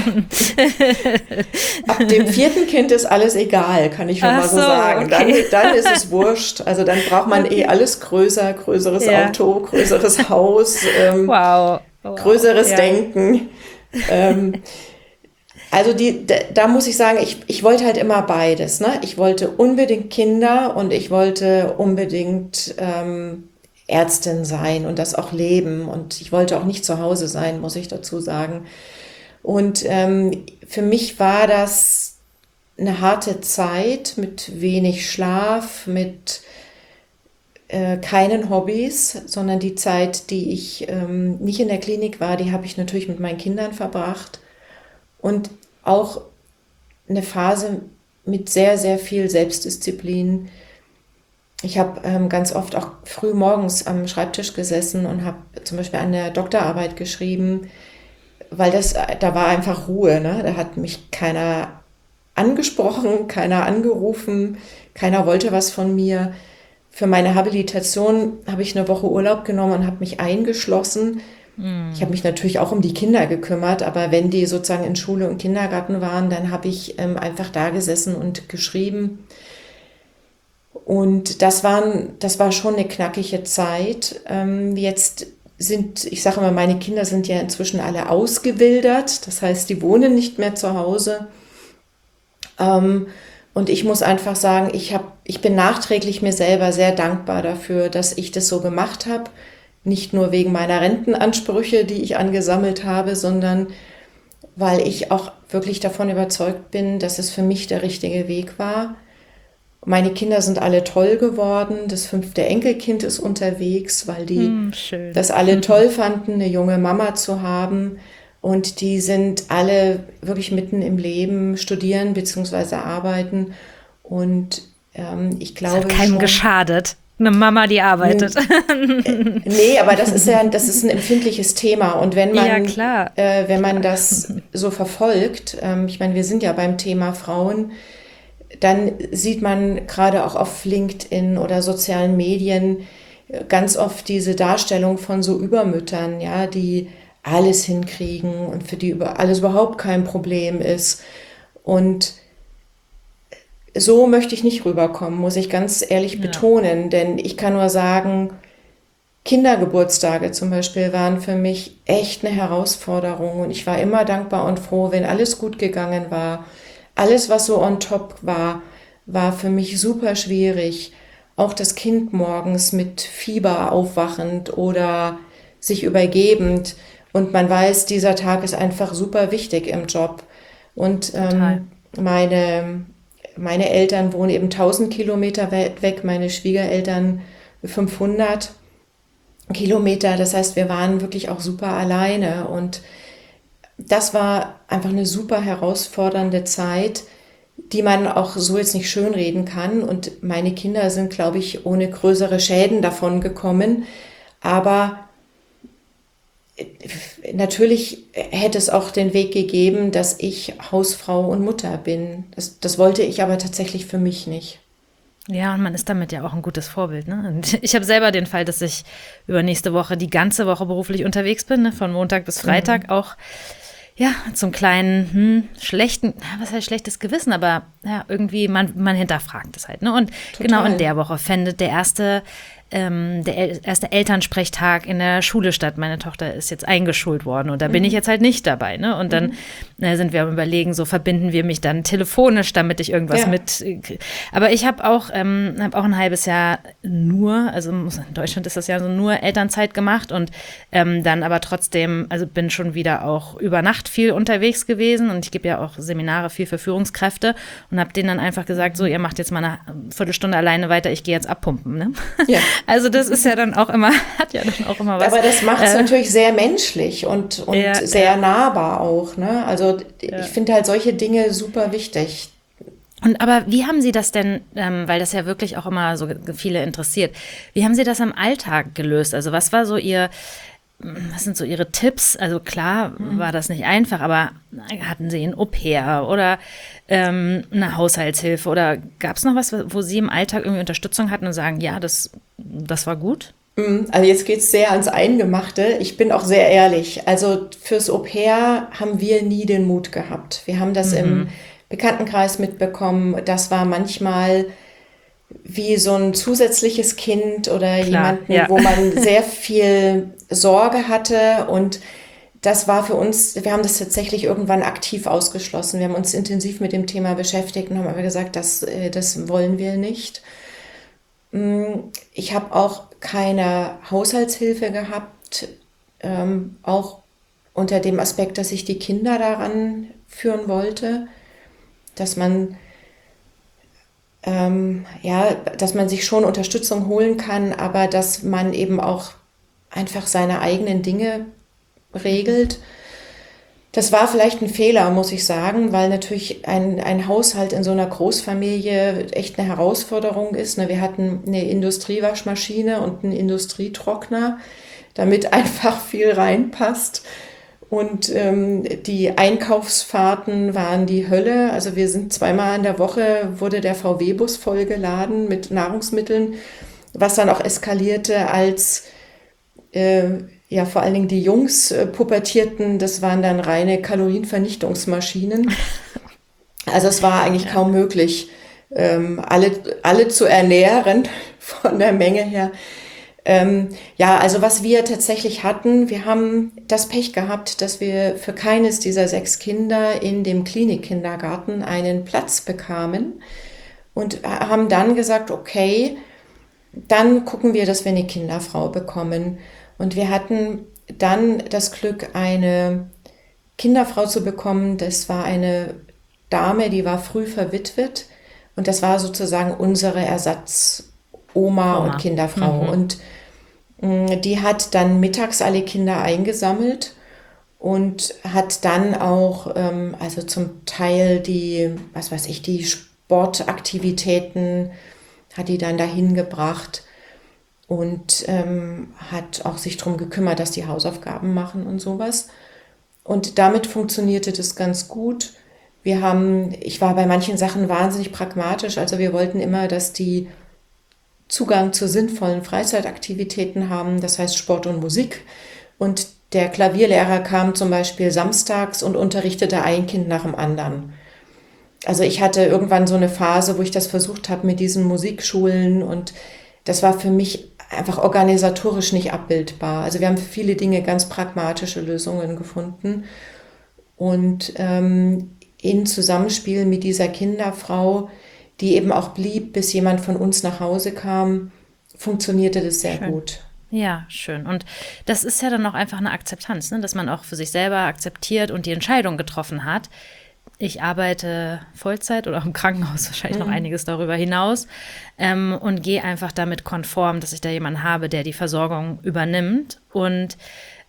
Ab dem vierten Kind ist alles egal, kann ich schon Ach mal so, so sagen. Okay. Dann, dann ist es wurscht. Also dann braucht man okay. eh alles größer, größeres ja. Auto, größeres Haus, ähm, wow. Wow. größeres ja. Denken. Ähm, also die, da, da muss ich sagen, ich, ich wollte halt immer beides. Ne? Ich wollte unbedingt Kinder und ich wollte unbedingt ähm, Ärztin sein und das auch leben. Und ich wollte auch nicht zu Hause sein, muss ich dazu sagen. Und ähm, für mich war das eine harte Zeit mit wenig Schlaf, mit äh, keinen Hobbys, sondern die Zeit, die ich ähm, nicht in der Klinik war, die habe ich natürlich mit meinen Kindern verbracht. Und auch eine Phase mit sehr, sehr viel Selbstdisziplin. Ich habe ähm, ganz oft auch früh morgens am Schreibtisch gesessen und habe zum Beispiel an der Doktorarbeit geschrieben, weil das, da war einfach Ruhe, ne? Da hat mich keiner angesprochen, keiner angerufen, keiner wollte was von mir. Für meine Habilitation habe ich eine Woche Urlaub genommen und habe mich eingeschlossen. Mm. Ich habe mich natürlich auch um die Kinder gekümmert, aber wenn die sozusagen in Schule und Kindergarten waren, dann habe ich ähm, einfach da gesessen und geschrieben. Und das waren, das war schon eine knackige Zeit. Ähm, jetzt sind, ich sage immer, meine Kinder sind ja inzwischen alle ausgewildert. Das heißt, die wohnen nicht mehr zu Hause. Ähm, und ich muss einfach sagen, ich hab, ich bin nachträglich mir selber sehr dankbar dafür, dass ich das so gemacht habe. Nicht nur wegen meiner Rentenansprüche, die ich angesammelt habe, sondern weil ich auch wirklich davon überzeugt bin, dass es für mich der richtige Weg war. Meine Kinder sind alle toll geworden. Das fünfte Enkelkind ist unterwegs, weil die hm, das alle toll fanden, eine junge Mama zu haben. Und die sind alle wirklich mitten im Leben, studieren bzw. arbeiten. Und ähm, ich glaube das hat keinem schon, geschadet. Eine Mama, die arbeitet. N- nee, aber das ist ja, das ist ein empfindliches Thema. Und wenn man, ja, klar. Äh, wenn man das so verfolgt, ähm, ich meine, wir sind ja beim Thema Frauen, dann sieht man gerade auch auf LinkedIn oder sozialen Medien ganz oft diese Darstellung von so Übermüttern, ja, die alles hinkriegen und für die über alles überhaupt kein Problem ist. Und so möchte ich nicht rüberkommen, muss ich ganz ehrlich ja. betonen, denn ich kann nur sagen, Kindergeburtstage zum Beispiel waren für mich echt eine Herausforderung und ich war immer dankbar und froh, wenn alles gut gegangen war. Alles, was so on top war, war für mich super schwierig. Auch das Kind morgens mit Fieber aufwachend oder sich übergebend. Und man weiß, dieser Tag ist einfach super wichtig im Job. Und ähm, meine, meine Eltern wohnen eben tausend Kilometer weit weg, meine Schwiegereltern fünfhundert Kilometer. Das heißt, wir waren wirklich auch super alleine und das war einfach eine super herausfordernde Zeit, die man auch so jetzt nicht schönreden kann. Und meine Kinder sind, glaube ich, ohne größere Schäden davon gekommen. Aber natürlich hätte es auch den Weg gegeben, dass ich Hausfrau und Mutter bin. Das, das wollte ich aber tatsächlich für mich nicht. Ja, und man ist damit ja auch ein gutes Vorbild. Ne? Und ich habe selber den Fall, dass ich übernächste Woche die ganze Woche beruflich unterwegs bin, ne? Von Montag bis Freitag, mhm. auch ja, zum kleinen, hm, schlechten, was heißt schlechtes Gewissen, aber ja, irgendwie, man, man hinterfragt es halt. Ne? Und Total. Genau in der Woche findet der erste ähm, der El- erste Elternsprechtag in der Schule statt. Meine Tochter ist jetzt eingeschult worden und da mhm. bin ich jetzt halt nicht dabei. Ne? Und dann mhm. äh, sind wir am Überlegen, so verbinden wir mich dann telefonisch, damit ich irgendwas ja. mit. Aber ich habe auch, ähm, hab auch ein halbes Jahr nur, also in Deutschland ist das ja so nur Elternzeit gemacht und ähm, dann aber trotzdem, also bin schon wieder auch über Nacht viel unterwegs gewesen und ich gebe ja auch Seminare viel für Führungskräfte und habe denen dann einfach gesagt, so, ihr macht jetzt mal eine Viertelstunde alleine weiter, ich gehe jetzt abpumpen. Ne? Ja. Also das ist ja dann auch immer, hat ja dann auch immer was. Aber das macht es äh, natürlich sehr menschlich und, und ja, sehr ja. nahbar auch. Ne? Also ja. ich finde halt solche Dinge super wichtig. Und aber wie haben Sie das denn, ähm, weil das ja wirklich auch immer so viele interessiert, wie haben Sie das im Alltag gelöst? Also was war so Ihr, was sind so Ihre Tipps? Also klar war das nicht einfach, aber hatten Sie ein Au-pair oder ähm, eine Haushaltshilfe oder gab es noch was, wo Sie im Alltag irgendwie Unterstützung hatten und sagen, ja, das, das war gut? Also jetzt geht es sehr ans Eingemachte. Ich bin auch sehr ehrlich. Also fürs Au-pair haben wir nie den Mut gehabt. Wir haben das mhm. im Bekanntenkreis mitbekommen. Das war manchmal wie so ein zusätzliches Kind oder Klar, jemanden, ja. wo man sehr viel Sorge hatte und das war für uns, wir haben das tatsächlich irgendwann aktiv ausgeschlossen. Wir haben uns intensiv mit dem Thema beschäftigt und haben aber gesagt, das, das wollen wir nicht. Ich habe auch keine Haushaltshilfe gehabt, ähm, auch unter dem Aspekt, dass ich die Kinder daran führen wollte, dass man ähm, ja, dass man sich schon Unterstützung holen kann, aber dass man eben auch einfach seine eigenen Dinge regelt. Das war vielleicht ein Fehler, muss ich sagen, weil natürlich ein, ein Haushalt in so einer Großfamilie echt eine Herausforderung ist. Wir hatten eine Industriewaschmaschine und einen Industrietrockner, damit einfach viel reinpasst. Und ähm, die Einkaufsfahrten waren die Hölle. Also wir sind zweimal in der Woche, wurde der V W-Bus vollgeladen mit Nahrungsmitteln, was dann auch eskalierte, als äh, ja vor allen Dingen die Jungs äh, pubertierten. Das waren dann reine Kalorienvernichtungsmaschinen. Also es war eigentlich ja. kaum möglich, ähm, alle, alle zu ernähren von der Menge her. Ähm, ja, also was wir tatsächlich hatten, wir haben das Pech gehabt, dass wir für keines dieser sechs Kinder in dem Klinikkindergarten einen Platz bekamen und haben dann gesagt, okay, dann gucken wir, dass wir eine Kinderfrau bekommen. Und wir hatten dann das Glück, eine Kinderfrau zu bekommen. Das war eine Dame, die war früh verwitwet und das war sozusagen unsere Ersatz. Oma, Oma und Kinderfrau. Mhm. Und mh, die hat dann mittags alle Kinder eingesammelt und hat dann auch, ähm, also zum Teil die, was weiß ich, die Sportaktivitäten hat die dann dahin gebracht und ähm, hat auch sich darum gekümmert, dass die Hausaufgaben machen und sowas. Und damit funktionierte das ganz gut. Wir haben, ich war bei manchen Sachen wahnsinnig pragmatisch, also wir wollten immer, dass die Zugang zu sinnvollen Freizeitaktivitäten haben, das heißt Sport und Musik. Und der Klavierlehrer kam zum Beispiel samstags und unterrichtete ein Kind nach dem anderen. Also ich hatte irgendwann so eine Phase, wo ich das versucht habe mit diesen Musikschulen und das war für mich einfach organisatorisch nicht abbildbar. Also wir haben für viele Dinge ganz pragmatische Lösungen gefunden und ähm, in Zusammenspiel mit dieser Kinderfrau, die eben auch blieb, bis jemand von uns nach Hause kam, funktionierte das sehr schön. Gut. Ja, schön. Und das ist ja dann auch einfach eine Akzeptanz, ne? Dass man auch für sich selber akzeptiert und die Entscheidung getroffen hat. Ich arbeite Vollzeit oder auch im Krankenhaus wahrscheinlich mhm. noch einiges darüber hinaus ähm, und gehe einfach damit konform, dass ich da jemanden habe, der die Versorgung übernimmt. Und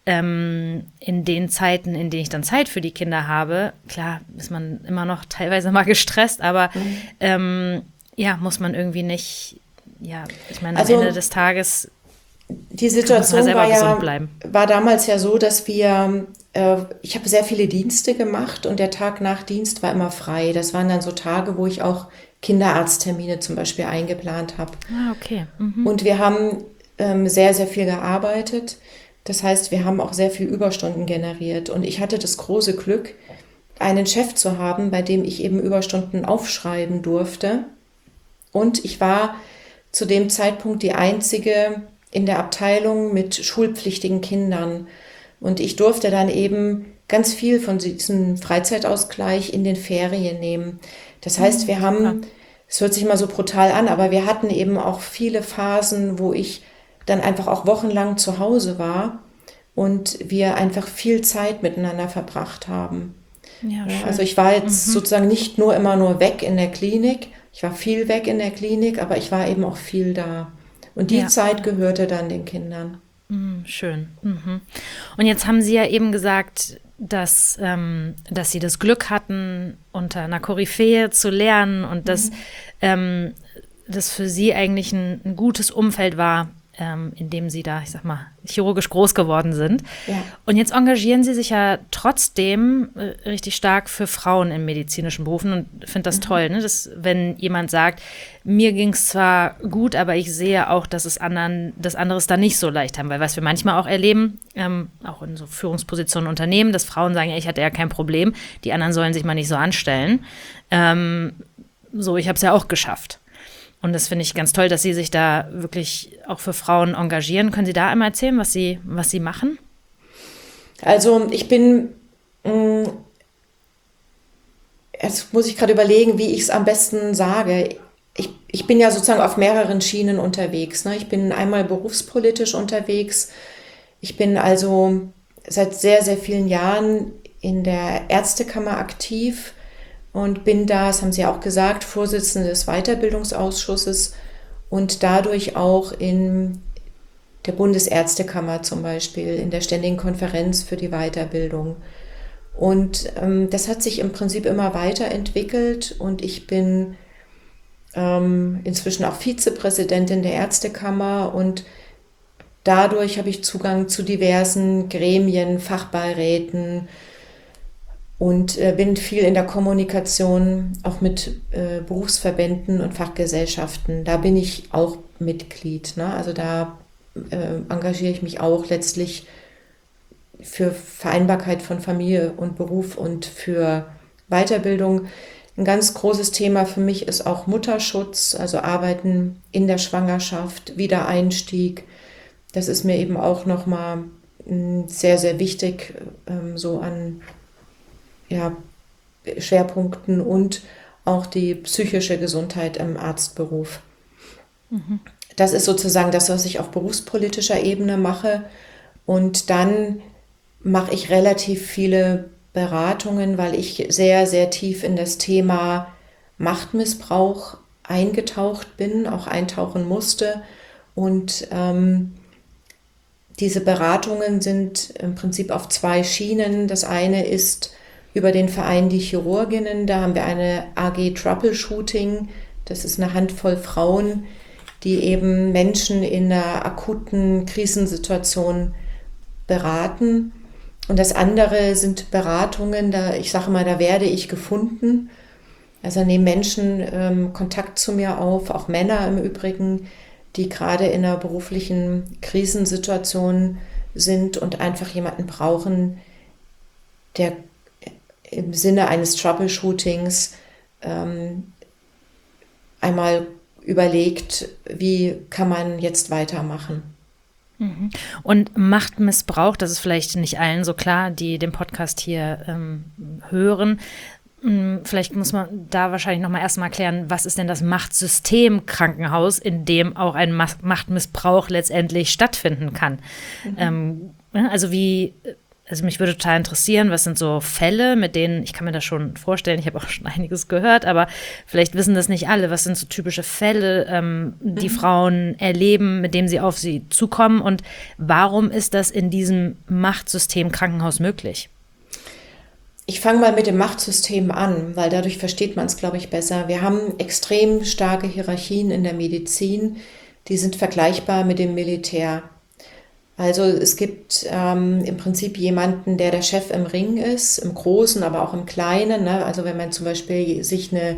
ähm, in den Zeiten, in denen ich dann Zeit für die Kinder habe, klar ist man immer noch teilweise mal gestresst, aber mhm. ähm, ja, muss man irgendwie nicht, ja, ich meine, am also, Ende des Tages die Situation war ja, war damals ja so, dass wir, äh, ich habe sehr viele Dienste gemacht und der Tag nach Dienst war immer frei. Das waren dann so Tage, wo ich auch Kinderarzttermine zum Beispiel eingeplant habe. Ah, okay. Mhm. Und wir haben ähm, sehr, sehr viel gearbeitet. Das heißt, wir haben auch sehr viel Überstunden generiert. Und ich hatte das große Glück, einen Chef zu haben, bei dem ich eben Überstunden aufschreiben durfte. Und ich war zu dem Zeitpunkt die einzige in der Abteilung mit schulpflichtigen Kindern. Und ich durfte dann eben ganz viel von diesem Freizeitausgleich in den Ferien nehmen. Das heißt, wir haben, es hört sich mal so brutal an, aber wir hatten eben auch viele Phasen, wo ich dann einfach auch wochenlang zu Hause war und wir einfach viel Zeit miteinander verbracht haben. Ja, schön. Also ich war jetzt mhm. sozusagen nicht nur immer nur weg in der Klinik, ich war viel weg in der Klinik, aber ich war eben auch viel da. Und die ja. Zeit gehörte dann den Kindern. Mhm, schön. Mhm. Und jetzt haben Sie ja eben gesagt, dass, ähm, dass Sie das Glück hatten, unter einer Koryphäe zu lernen und dass mhm. ähm, das für Sie eigentlich ein, ein gutes Umfeld war, ähm, in dem Sie da, ich sag mal, chirurgisch groß geworden sind. Ja. Und jetzt engagieren Sie sich ja trotzdem äh, richtig stark für Frauen in medizinischen Berufen und finde das mhm. toll, ne? Dass, wenn jemand sagt, mir ging es zwar gut, aber ich sehe auch, dass es anderen, dass andere es da nicht so leicht haben, weil was wir manchmal auch erleben, ähm, auch in so Führungspositionen in Unternehmen, dass Frauen sagen, ja, ich hatte ja kein Problem, die anderen sollen sich mal nicht so anstellen. Ähm, so, ich habe es ja auch geschafft. Und das finde ich ganz toll, dass Sie sich da wirklich auch für Frauen engagieren. Können Sie da einmal erzählen, was Sie, was Sie machen? Also ich bin, mh, jetzt muss ich gerade überlegen, wie ich es am besten sage. Ich, ich bin ja sozusagen auf mehreren Schienen unterwegs. Ne? Ich bin einmal berufspolitisch unterwegs. Ich bin also seit sehr, sehr vielen Jahren in der Ärztekammer aktiv. Und bin da, das haben Sie auch gesagt, Vorsitzende des Weiterbildungsausschusses und dadurch auch in der Bundesärztekammer zum Beispiel, in der Ständigen Konferenz für die Weiterbildung. Und ähm, das hat sich im Prinzip immer weiterentwickelt und ich bin ähm, inzwischen auch Vizepräsidentin der Ärztekammer und dadurch habe ich Zugang zu diversen Gremien, Fachbeiräten, und äh, bin viel in der Kommunikation, auch mit äh, Berufsverbänden und Fachgesellschaften. Da bin ich auch Mitglied. Ne? Also da äh, engagiere ich mich auch letztlich für Vereinbarkeit von Familie und Beruf und für Weiterbildung. Ein ganz großes Thema für mich ist auch Mutterschutz, also Arbeiten in der Schwangerschaft, Wiedereinstieg. Das ist mir eben auch nochmal sehr, sehr wichtig, ähm, so an ja, Schwerpunkten und auch die psychische Gesundheit im Arztberuf. Mhm. Das ist sozusagen das, was ich auf berufspolitischer Ebene mache. Und dann mache ich relativ viele Beratungen, weil ich sehr, sehr tief in das Thema Machtmissbrauch eingetaucht bin, auch eintauchen musste. Und ähm, diese Beratungen sind im Prinzip auf zwei Schienen. Das eine ist über den Verein Die Chirurginnen. Da haben wir eine A G Troubleshooting. Das ist eine Handvoll Frauen, die eben Menschen in einer akuten Krisensituation beraten. Und das andere sind Beratungen, da ich sage mal, da werde ich gefunden. Also nehmen Menschen ähm, Kontakt zu mir auf, auch Männer im Übrigen, die gerade in einer beruflichen Krisensituation sind und einfach jemanden brauchen, der im Sinne eines Troubleshootings ähm, einmal überlegt, wie kann man jetzt weitermachen. Und Machtmissbrauch, das ist vielleicht nicht allen so klar, die den Podcast hier ähm, hören. Vielleicht muss man da wahrscheinlich nochmal erstmal klären, was ist denn das Machtsystem Krankenhaus, in dem auch ein Machtmissbrauch letztendlich stattfinden kann. Mhm. Ähm, also wie, also mich würde total interessieren, was sind so Fälle, mit denen, ich kann mir das schon vorstellen, ich habe auch schon einiges gehört, aber vielleicht wissen das nicht alle, was sind so typische Fälle, ähm, die mhm. Frauen erleben, mit denen sie auf sie zukommen und warum ist das in diesem Machtsystem Krankenhaus möglich? Ich fange mal mit dem Machtsystem an, weil dadurch versteht man es, glaube ich, besser. Wir haben extrem starke Hierarchien in der Medizin, die sind vergleichbar mit dem Militär. Also es gibt ähm, im Prinzip jemanden, der der Chef im Ring ist, im Großen, aber auch im Kleinen. Ne? Also wenn man zum Beispiel sich eine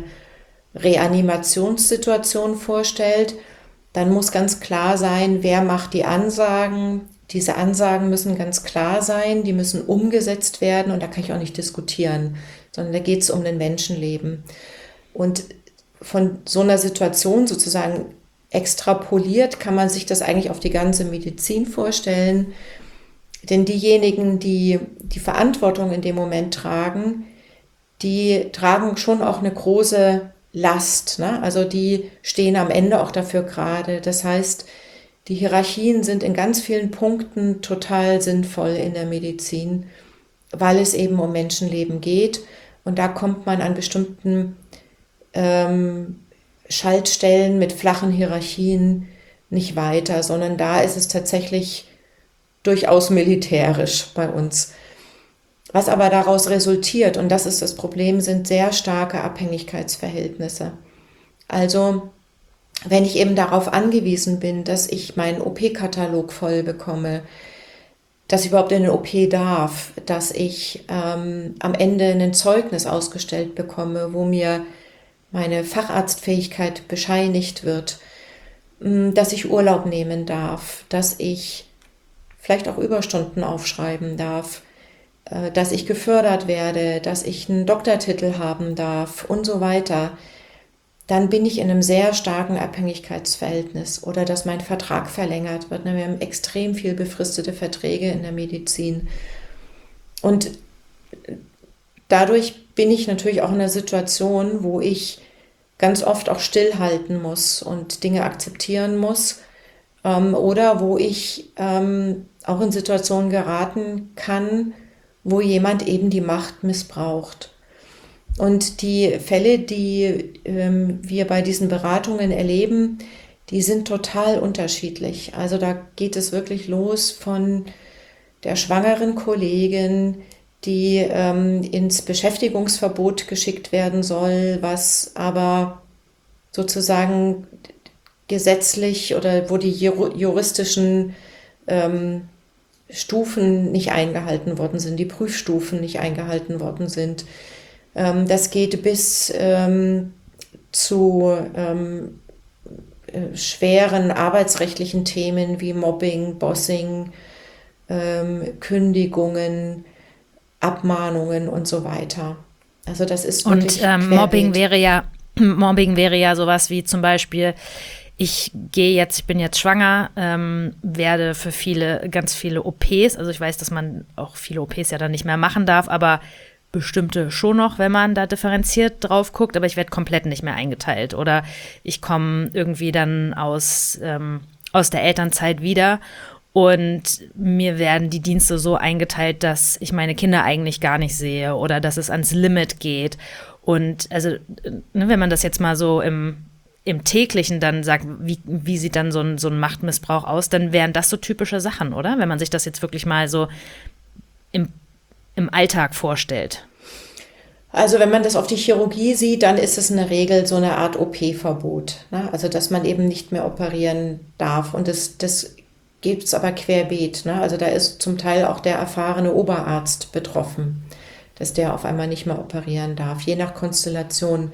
Reanimationssituation vorstellt, dann muss ganz klar sein, wer macht die Ansagen. Diese Ansagen müssen ganz klar sein, die müssen umgesetzt werden und da kann ich auch nicht diskutieren, sondern da geht es um ein Menschenleben. Und von so einer Situation sozusagen extrapoliert kann man sich das eigentlich auf die ganze Medizin vorstellen. Denn diejenigen, die die Verantwortung in dem Moment tragen, die tragen schon auch eine große Last, ne? Also die stehen am Ende auch dafür gerade. Das heißt, die Hierarchien sind in ganz vielen Punkten total sinnvoll in der Medizin, weil es eben um Menschenleben geht. Und da kommt man an bestimmten ähm, Schaltstellen mit flachen Hierarchien nicht weiter, sondern da ist es tatsächlich durchaus militärisch bei uns. Was aber daraus resultiert, und das ist das Problem, sind sehr starke Abhängigkeitsverhältnisse. Also wenn ich eben darauf angewiesen bin, dass ich meinen O P-Katalog voll bekomme, dass ich überhaupt in den O P darf, dass ich ähm, am Ende ein Zeugnis ausgestellt bekomme, wo mir meine Facharztfähigkeit bescheinigt wird, dass ich Urlaub nehmen darf, dass ich vielleicht auch Überstunden aufschreiben darf, dass ich gefördert werde, dass ich einen Doktortitel haben darf und so weiter, dann bin ich in einem sehr starken Abhängigkeitsverhältnis oder dass mein Vertrag verlängert wird. Wir haben extrem viel befristete Verträge in der Medizin und dadurch bin ich natürlich auch in einer Situation, wo ich ganz oft auch stillhalten muss und Dinge akzeptieren muss ähm, oder wo ich ähm, auch in Situationen geraten kann, wo jemand eben die Macht missbraucht. Und die Fälle, die ähm, wir bei diesen Beratungen erleben, die sind total unterschiedlich. Also da geht es wirklich los von der schwangeren Kollegin, die ähm, ins Beschäftigungsverbot geschickt werden soll, was aber sozusagen gesetzlich oder wo die juristischen ähm, Stufen nicht eingehalten worden sind, die Prüfstufen nicht eingehalten worden sind. Ähm, das geht bis ähm, zu ähm, äh, schweren arbeitsrechtlichen Themen wie Mobbing, Bossing, ähm, Kündigungen, Abmahnungen und so weiter. Also das ist wirklich Und ähm, Mobbing wäre ja Mobbing wäre ja sowas wie zum Beispiel, ich gehe jetzt, ich bin jetzt schwanger, ähm, werde für viele, ganz viele O Ps, also ich weiß, dass man auch viele O Ps ja dann nicht mehr machen darf, aber bestimmte schon noch, wenn man da differenziert drauf guckt, aber ich werde komplett nicht mehr eingeteilt oder ich komme irgendwie dann aus, ähm, aus der Elternzeit wieder und mir werden die Dienste so eingeteilt, dass ich meine Kinder eigentlich gar nicht sehe oder dass es ans Limit geht. Und also, ne, wenn man das jetzt mal so im, im Täglichen dann sagt, wie, wie sieht dann so ein, so ein Machtmissbrauch aus, dann wären das so typische Sachen, oder? Wenn man sich das jetzt wirklich mal so im, im Alltag vorstellt. Also wenn man das auf die Chirurgie sieht, dann ist es in der Regel so eine Art O P-Verbot. Ne? Also dass man eben nicht mehr operieren darf. Und das, das gibt es aber querbeet. Ne? Also da ist zum Teil auch der erfahrene Oberarzt betroffen, dass der auf einmal nicht mehr operieren darf, je nach Konstellation.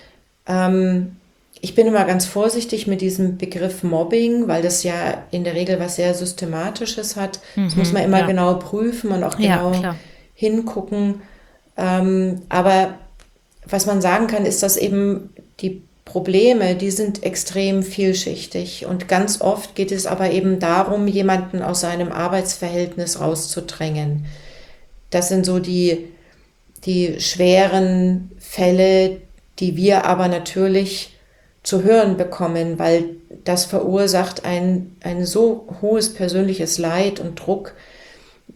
Ähm, ich bin immer ganz vorsichtig mit diesem Begriff Mobbing, weil das ja in der Regel was sehr Systematisches hat. Mhm, das muss man immer ja. genau prüfen und auch genau ja, hingucken. Ähm, aber was man sagen kann, ist, dass eben die Probleme, die sind extrem vielschichtig. Und ganz oft geht es aber eben darum, jemanden aus seinem Arbeitsverhältnis rauszudrängen. Das sind so die die schweren Fälle, die wir aber natürlich zu hören bekommen, weil das verursacht ein, ein so hohes persönliches Leid und Druck,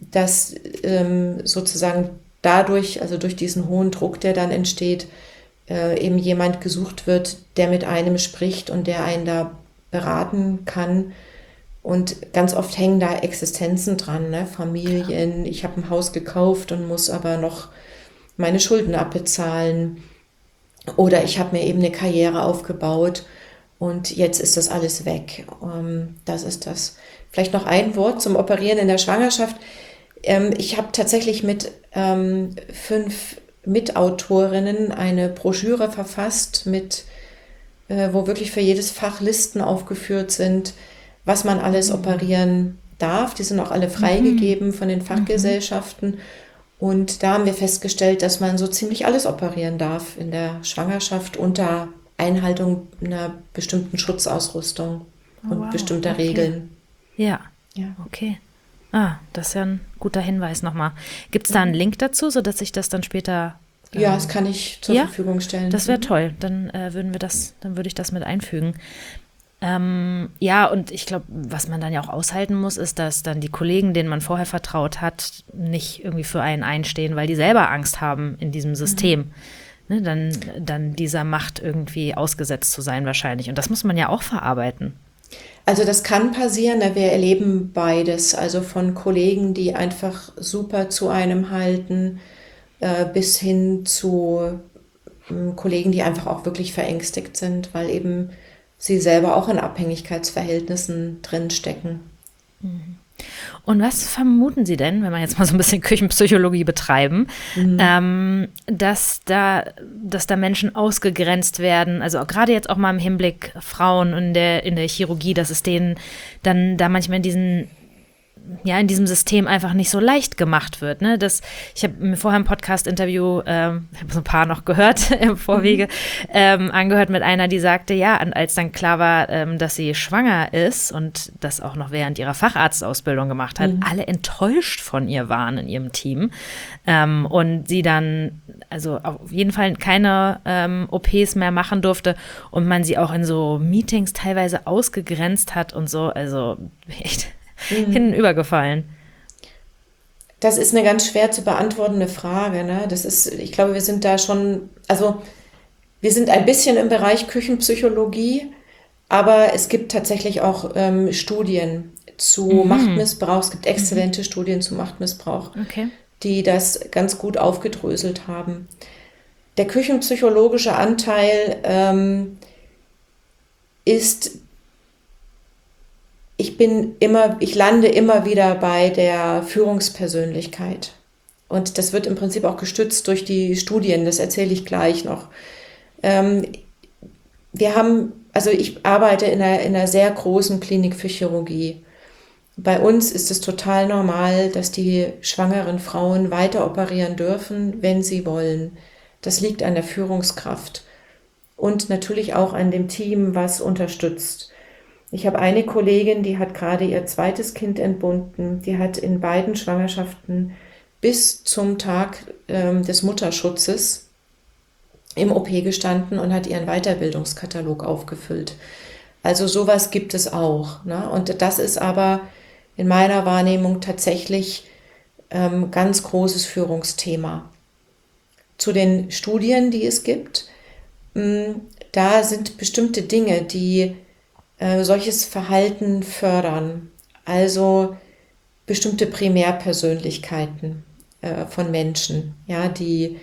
dass ähm, sozusagen dadurch, also durch diesen hohen Druck, der dann entsteht, äh, eben jemand gesucht wird, der mit einem spricht und der einen da beraten kann. Und ganz oft hängen da Existenzen dran, ne? Familien, ich habe ein Haus gekauft und muss aber noch meine Schulden abbezahlen. Oder ich habe mir eben eine Karriere aufgebaut und jetzt ist das alles weg. Ähm, das ist das. Vielleicht noch ein Wort zum Operieren in der Schwangerschaft. Ähm, ich habe tatsächlich mit ähm, fünf Mitautorinnen eine Broschüre verfasst, mit, äh, wo wirklich für jedes Fach Listen aufgeführt sind, was man alles mhm. operieren darf. Die sind auch alle freigegeben mhm. von den Fachgesellschaften. Mhm. Und da haben wir festgestellt, dass man so ziemlich alles operieren darf in der Schwangerschaft unter Einhaltung einer bestimmten Schutzausrüstung oh, und wow. bestimmter okay. Regeln. Ja. ja, okay. Ah, das ist ja ein guter Hinweis nochmal. Gibt es da einen Link dazu, sodass ich das dann später... Ähm, ja, das kann ich zur ja? Verfügung stellen. Das wäre toll. Dann äh, würden wir das, dann würde ich das mit einfügen. Ähm, ja, und ich glaube, was man dann ja auch aushalten muss, ist, dass dann die Kollegen, denen man vorher vertraut hat, nicht irgendwie für einen einstehen, weil die selber Angst haben in diesem System. Mhm. Ne, dann, dann dieser Macht irgendwie ausgesetzt zu sein wahrscheinlich. Und das muss man ja auch verarbeiten. Also das kann passieren, wir erleben beides. Also von Kollegen, die einfach super zu einem halten, äh, bis hin zu äh, Kollegen, die einfach auch wirklich verängstigt sind, weil eben sie selber auch in Abhängigkeitsverhältnissen drinstecken. Und was vermuten Sie denn, wenn wir jetzt mal so ein bisschen Küchenpsychologie betreiben, mhm. ähm, dass da, dass da Menschen ausgegrenzt werden, also gerade jetzt auch mal im Hinblick Frauen in der, in der Chirurgie, dass es denen dann da manchmal in diesen ja, in diesem System einfach nicht so leicht gemacht wird. Ne? Das, ich habe mir vorher im Podcast-Interview, ähm, ich habe so ein paar noch gehört im Vorwege, mhm. ähm, angehört mit einer, die sagte, ja, als dann klar war, ähm, dass sie schwanger ist und das auch noch während ihrer Facharztausbildung gemacht hat, mhm. alle enttäuscht von ihr waren in ihrem Team ähm, und sie dann also auf jeden Fall keine ähm, O Ps mehr machen durfte und man sie auch in so Meetings teilweise ausgegrenzt hat und so, also echt Mhm. hinübergefallen. Das ist eine ganz schwer zu beantwortende Frage. Ne? Das ist, ich glaube, wir sind da schon, also wir sind ein bisschen im Bereich Küchenpsychologie, aber es gibt tatsächlich auch ähm, Studien zu mhm. Machtmissbrauch. Es gibt exzellente mhm. Studien zu Machtmissbrauch, okay. die das ganz gut aufgedröselt haben. Der küchenpsychologische Anteil ähm, ist Ich bin immer, ich lande immer wieder bei der Führungspersönlichkeit. Und das wird im Prinzip auch gestützt durch die Studien, das erzähle ich gleich noch. Ähm, wir haben, also ich arbeite in einer, in einer sehr großen Klinik für Chirurgie. Bei uns ist es total normal, dass die schwangeren Frauen weiter operieren dürfen, wenn sie wollen. Das liegt an der Führungskraft und natürlich auch an dem Team, was unterstützt. Ich habe eine Kollegin, die hat gerade ihr zweites Kind entbunden. Die hat in beiden Schwangerschaften bis zum Tag ähm, des Mutterschutzes im O P gestanden und hat ihren Weiterbildungskatalog aufgefüllt. Also sowas gibt es auch. Ne? Und das ist aber in meiner Wahrnehmung tatsächlich ähm, ganz großes Führungsthema. Zu den Studien, die es gibt, mh, da sind bestimmte Dinge, die solches Verhalten fördern, also bestimmte Primärpersönlichkeiten äh, von Menschen, ja, die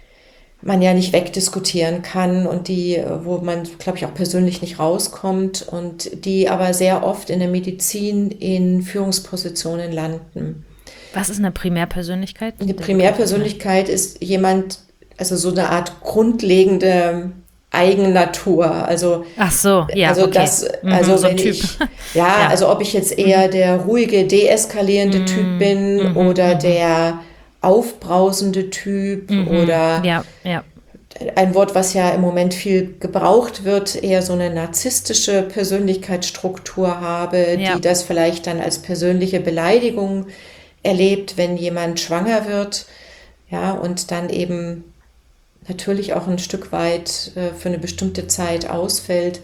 man ja nicht wegdiskutieren kann und die, wo man, glaube ich, auch persönlich nicht rauskommt und die aber sehr oft in der Medizin in Führungspositionen landen. Was ist eine Primärpersönlichkeit? Eine Primärpersönlichkeit ist jemand, also so eine Art grundlegende Eigennatur, also ach so, ja, also okay. das, also mhm, so wenn Typ. ich, ja, ja, also ob ich jetzt eher der ruhige, deeskalierende mhm. Typ bin mhm. oder mhm. der aufbrausende Typ mhm. oder ja, ja. ein Wort, was ja im Moment viel gebraucht wird, eher so eine narzisstische Persönlichkeitsstruktur habe, ja. die das vielleicht dann als persönliche Beleidigung erlebt, wenn jemand schwanger wird, ja, und dann eben natürlich auch ein Stück weit äh, für eine bestimmte Zeit ausfällt.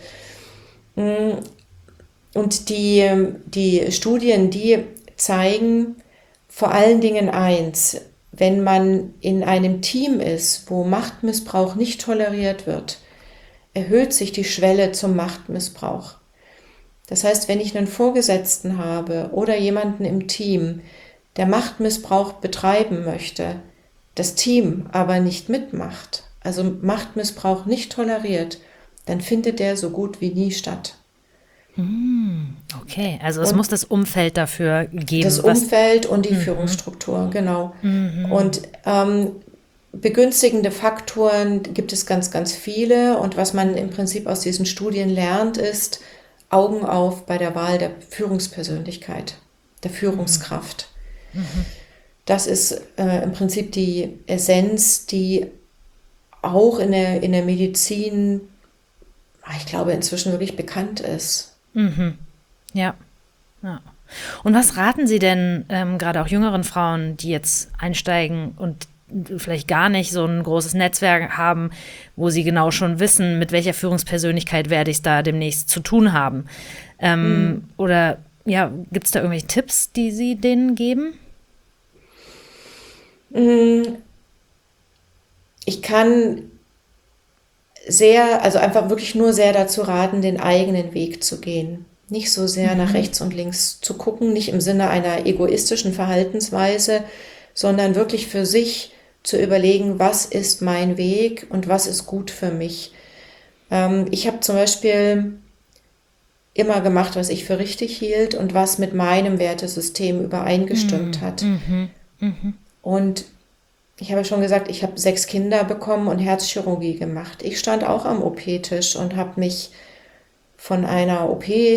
Und die, die Studien, die zeigen, vor allen Dingen eins, wenn man in einem Team ist, wo Machtmissbrauch nicht toleriert wird, erhöht sich die Schwelle zum Machtmissbrauch. Das heißt, wenn ich einen Vorgesetzten habe oder jemanden im Team, der Machtmissbrauch betreiben möchte, das Team aber nicht mitmacht, also Machtmissbrauch nicht toleriert, dann findet der so gut wie nie statt. Okay, also es Und muss das Umfeld dafür geben. Das was- Umfeld und die Führungsstruktur, genau. Und ähm, begünstigende Faktoren gibt es ganz, ganz viele. Und was man im Prinzip aus diesen Studien lernt, ist Augen auf bei der Wahl der Führungspersönlichkeit, der Führungskraft. Das ist äh, im Prinzip die Essenz, die auch in der, in der Medizin, ich glaube, inzwischen wirklich bekannt ist. Ja. ja. Und was raten Sie denn ähm, gerade auch jüngeren Frauen, die jetzt einsteigen und vielleicht gar nicht so ein großes Netzwerk haben, wo sie genau schon wissen, mit welcher Führungspersönlichkeit werde ich es da demnächst zu tun haben? Ähm, Oder ja, gibt es da irgendwelche Tipps, die Sie denen geben? Ich kann sehr, also einfach wirklich nur sehr dazu raten, den eigenen Weg zu gehen. Nicht so sehr nach rechts und links zu gucken, nicht im Sinne einer egoistischen Verhaltensweise, sondern wirklich für sich zu überlegen, was ist mein Weg und was ist gut für mich. Ähm, ich habe zum Beispiel immer gemacht, was ich für richtig hielt und was mit meinem Wertesystem übereingestimmt hat. Und ich habe schon gesagt, ich habe sechs Kinder bekommen und Herzchirurgie gemacht. Ich stand auch am O P-Tisch und habe mich von einer O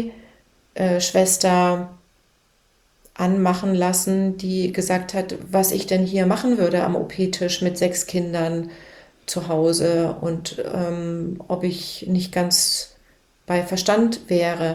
P-Schwester anmachen lassen, die gesagt hat, was ich denn hier machen würde am O P-Tisch mit sechs Kindern zu Hause und ähm, ob ich nicht ganz bei Verstand wäre.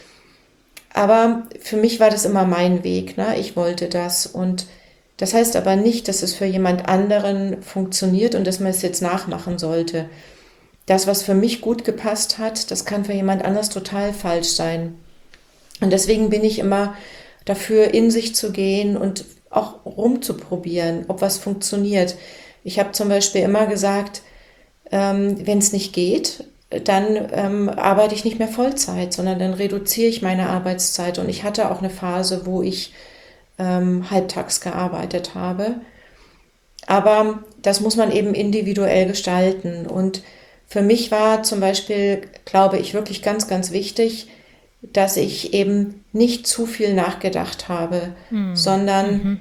Aber für mich war das immer mein Weg, ne? Ich wollte das und das heißt aber nicht, dass es für jemand anderen funktioniert und dass man es jetzt nachmachen sollte. Das, was für mich gut gepasst hat, das kann für jemand anders total falsch sein. Und deswegen bin ich immer dafür, in sich zu gehen und auch rumzuprobieren, ob was funktioniert. Ich habe zum Beispiel immer gesagt, ähm, wenn es nicht geht, dann ähm, arbeite ich nicht mehr Vollzeit, sondern dann reduziere ich meine Arbeitszeit. Und ich hatte auch eine Phase, wo ich ähm, halbtags gearbeitet habe. Aber das muss man eben individuell gestalten. Und für mich war zum Beispiel, glaube ich, wirklich ganz, ganz wichtig, dass ich eben nicht zu viel nachgedacht habe, mhm. sondern mhm.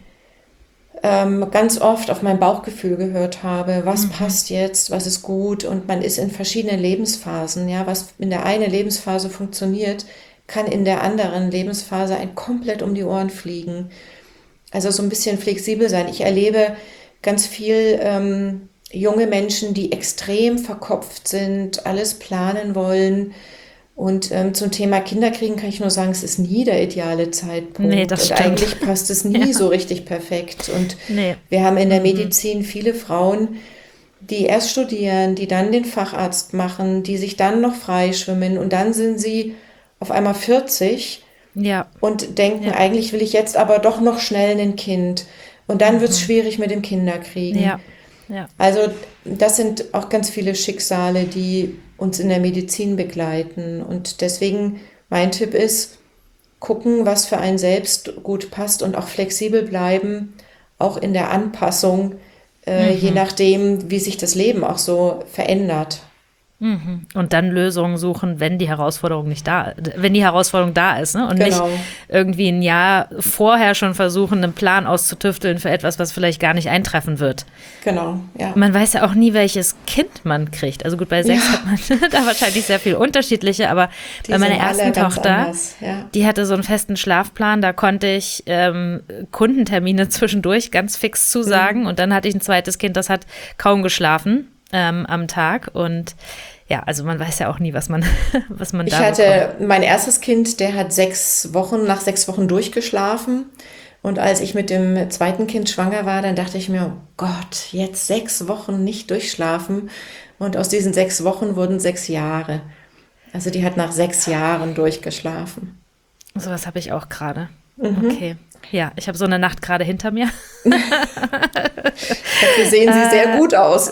ähm, ganz oft auf mein Bauchgefühl gehört habe, was mhm. passt jetzt, was ist gut. Und man ist in verschiedenen Lebensphasen. Ja, was in der einen Lebensphase funktioniert, kann in der anderen Lebensphase ein komplett um die Ohren fliegen. Also so ein bisschen flexibel sein. Ich erlebe ganz viel ähm, junge Menschen, die extrem verkopft sind, alles planen wollen. Und ähm, zum Thema Kinderkriegen kann ich nur sagen, es ist nie der ideale Zeitpunkt. Nee, das und stimmt. Eigentlich passt es nie ja. so richtig perfekt. Und nee. wir haben in der Medizin mhm. viele Frauen, die erst studieren, die dann den Facharzt machen, die sich dann noch freischwimmen und dann sind sie auf einmal vierzig ja. und denken, ja. eigentlich will ich jetzt aber doch noch schnell ein Kind. Und dann mhm. wird es schwierig mit dem Kinderkriegen. Ja. Ja. Also das sind auch ganz viele Schicksale, die uns in der Medizin begleiten. Und deswegen mein Tipp ist, gucken, was für einen selbst gut passt und auch flexibel bleiben, auch in der Anpassung, äh, mhm. je nachdem, wie sich das Leben auch so verändert. Mhm. Und dann Lösungen suchen, wenn die Herausforderung nicht da, wenn die Herausforderung da ist, ne? Und genau. nicht irgendwie ein Jahr vorher schon versuchen, einen Plan auszutüfteln für etwas, was vielleicht gar nicht eintreffen wird. Genau, ja. Man weiß ja auch nie, welches Kind man kriegt. Also gut, bei sechs ja. hat man da wahrscheinlich sehr viel unterschiedliche, aber die bei meiner ersten Tochter, ja. die hatte so einen festen Schlafplan, da konnte ich ähm, Kundentermine zwischendurch ganz fix zusagen mhm. und dann hatte ich ein zweites Kind, das hat kaum geschlafen ähm, am Tag und ja, also man weiß ja auch nie, was man, was man ich da hatte bekommt. Mein erstes Kind, der hat sechs Wochen, nach sechs Wochen durchgeschlafen. Und als ich mit dem zweiten Kind schwanger war, dann dachte ich mir, oh Gott, jetzt sechs Wochen nicht durchschlafen. Und aus diesen sechs Wochen wurden sechs Jahre. Also die hat nach sechs Jahren durchgeschlafen. Sowas habe ich auch gerade. Mhm. Okay. Ja, ich habe so eine Nacht gerade hinter mir. Dafür sehen Sie sehr gut aus.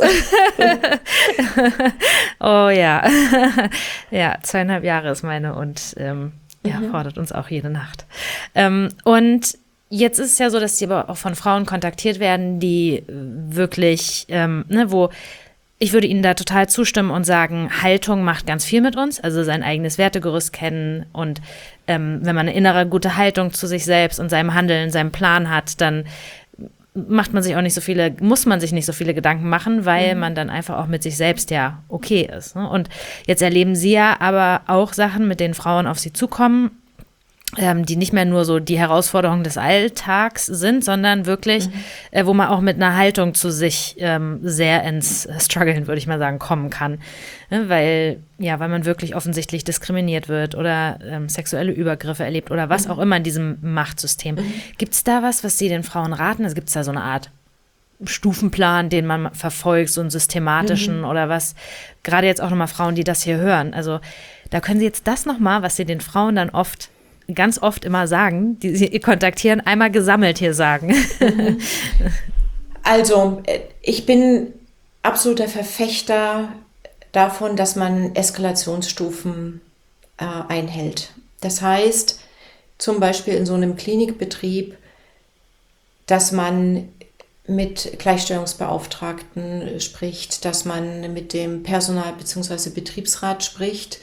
Oh ja. Ja, zweieinhalb Jahre ist meine und ähm, ja, mhm. fordert uns auch jede Nacht. Ähm, und jetzt ist es ja so, dass sie aber auch von Frauen kontaktiert werden, die wirklich, ähm, ne, wo ich würde Ihnen da total zustimmen und sagen, Haltung macht ganz viel mit uns, also sein eigenes Wertegerüst kennen und ähm, wenn man eine innere gute Haltung zu sich selbst und seinem Handeln, seinem Plan hat, dann macht man sich auch nicht so viele, muss man sich nicht so viele Gedanken machen, weil mhm. man dann einfach auch mit sich selbst ja okay ist. Ne? Und jetzt erleben Sie ja aber auch Sachen, mit denen Frauen auf Sie zukommen, Ähm, die nicht mehr nur so die Herausforderungen des Alltags sind, sondern wirklich, mhm. äh, wo man auch mit einer Haltung zu sich ähm, sehr ins Struggeln, würde ich mal sagen, kommen kann. Ne? Weil, ja, weil man wirklich offensichtlich diskriminiert wird oder ähm, sexuelle Übergriffe erlebt oder was mhm. auch immer in diesem Machtsystem. Mhm. Gibt es da was, was Sie den Frauen raten? Also gibt es da so eine Art Stufenplan, den man verfolgt, so einen systematischen mhm. oder was? Gerade jetzt auch nochmal Frauen, die das hier hören. Also da können Sie jetzt das nochmal, was Sie den Frauen dann oft ganz oft immer sagen, die sie kontaktieren, einmal gesammelt hier sagen. Mhm. Also, ich bin absoluter Verfechter davon, dass man Eskalationsstufen äh, einhält. Das heißt, zum Beispiel in so einem Klinikbetrieb, dass man mit Gleichstellungsbeauftragten spricht, dass man mit dem Personal- bzw. Betriebsrat spricht.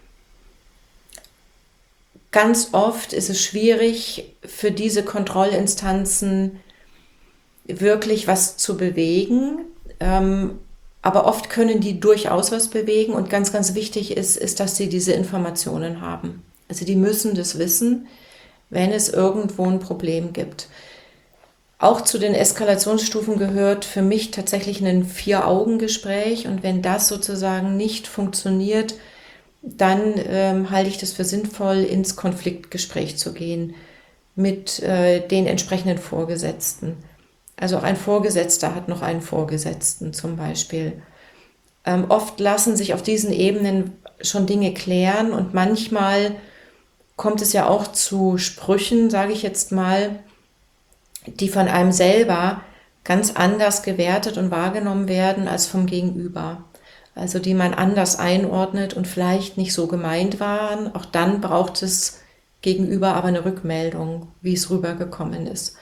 Ganz oft ist es schwierig, für diese Kontrollinstanzen wirklich was zu bewegen. Ähm, aber oft können die durchaus was bewegen. Und ganz, ganz wichtig ist, ist, dass sie diese Informationen haben. Also die müssen das wissen, wenn es irgendwo ein Problem gibt. Auch zu den Eskalationsstufen gehört für mich tatsächlich ein Vier-Augen-Gespräch. Und wenn das sozusagen nicht funktioniert, dann ähm, halte ich das für sinnvoll, ins Konfliktgespräch zu gehen mit äh, den entsprechenden Vorgesetzten. Also auch ein Vorgesetzter hat noch einen Vorgesetzten zum Beispiel. Ähm, oft lassen sich auf diesen Ebenen schon Dinge klären und manchmal kommt es ja auch zu Sprüchen, sage ich jetzt mal, die von einem selber ganz anders gewertet und wahrgenommen werden als vom Gegenüber. Also die man anders einordnet und vielleicht nicht so gemeint waren. Auch dann braucht es gegenüber aber eine Rückmeldung, wie es rübergekommen ist.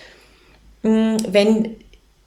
Wenn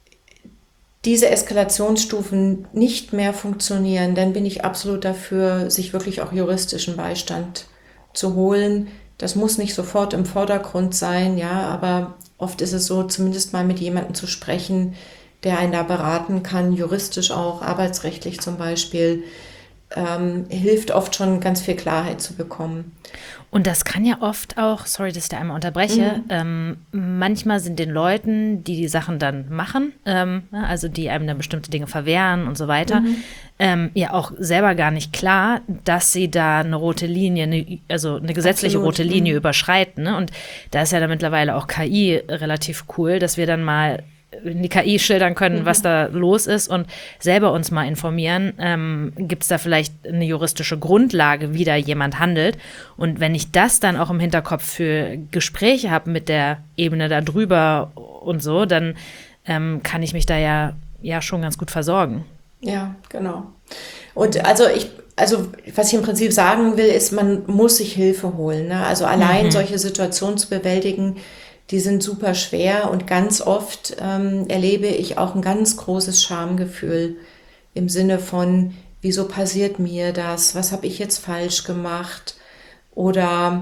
diese Eskalationsstufen nicht mehr funktionieren, dann bin ich absolut dafür, sich wirklich auch juristischen Beistand zu holen. Das muss nicht sofort im Vordergrund sein, ja, aber oft ist es so, zumindest mal mit jemandem zu sprechen, der einen da beraten kann, juristisch auch, arbeitsrechtlich zum Beispiel, ähm, hilft oft schon ganz viel Klarheit zu bekommen. Und das kann ja oft auch, sorry, dass ich da einmal unterbreche, mhm. ähm, manchmal sind den Leuten, die die Sachen dann machen, ähm, also die einem dann bestimmte Dinge verwehren und so weiter, mhm. ähm, ja auch selber gar nicht klar, dass sie da eine rote Linie, eine, also eine gesetzliche Absolut. rote Linie mhm. überschreiten. Ne? Und da ist ja dann mittlerweile auch K I relativ cool, dass wir dann mal in die K I schildern können, mhm. was da los ist und selber uns mal informieren, ähm, gibt es da vielleicht eine juristische Grundlage, wie da jemand handelt. Und wenn ich das dann auch im Hinterkopf für Gespräche habe mit der Ebene da drüber und so, dann ähm, kann ich mich da ja, ja schon ganz gut versorgen. Ja, genau. Und also ich, also was ich im Prinzip sagen will, ist, man muss sich Hilfe holen. Ne? Also allein mhm. solche Situationen zu bewältigen, die sind super schwer und ganz oft ähm, erlebe ich auch ein ganz großes Schamgefühl im Sinne von, wieso passiert mir das? Was habe ich jetzt falsch gemacht? Oder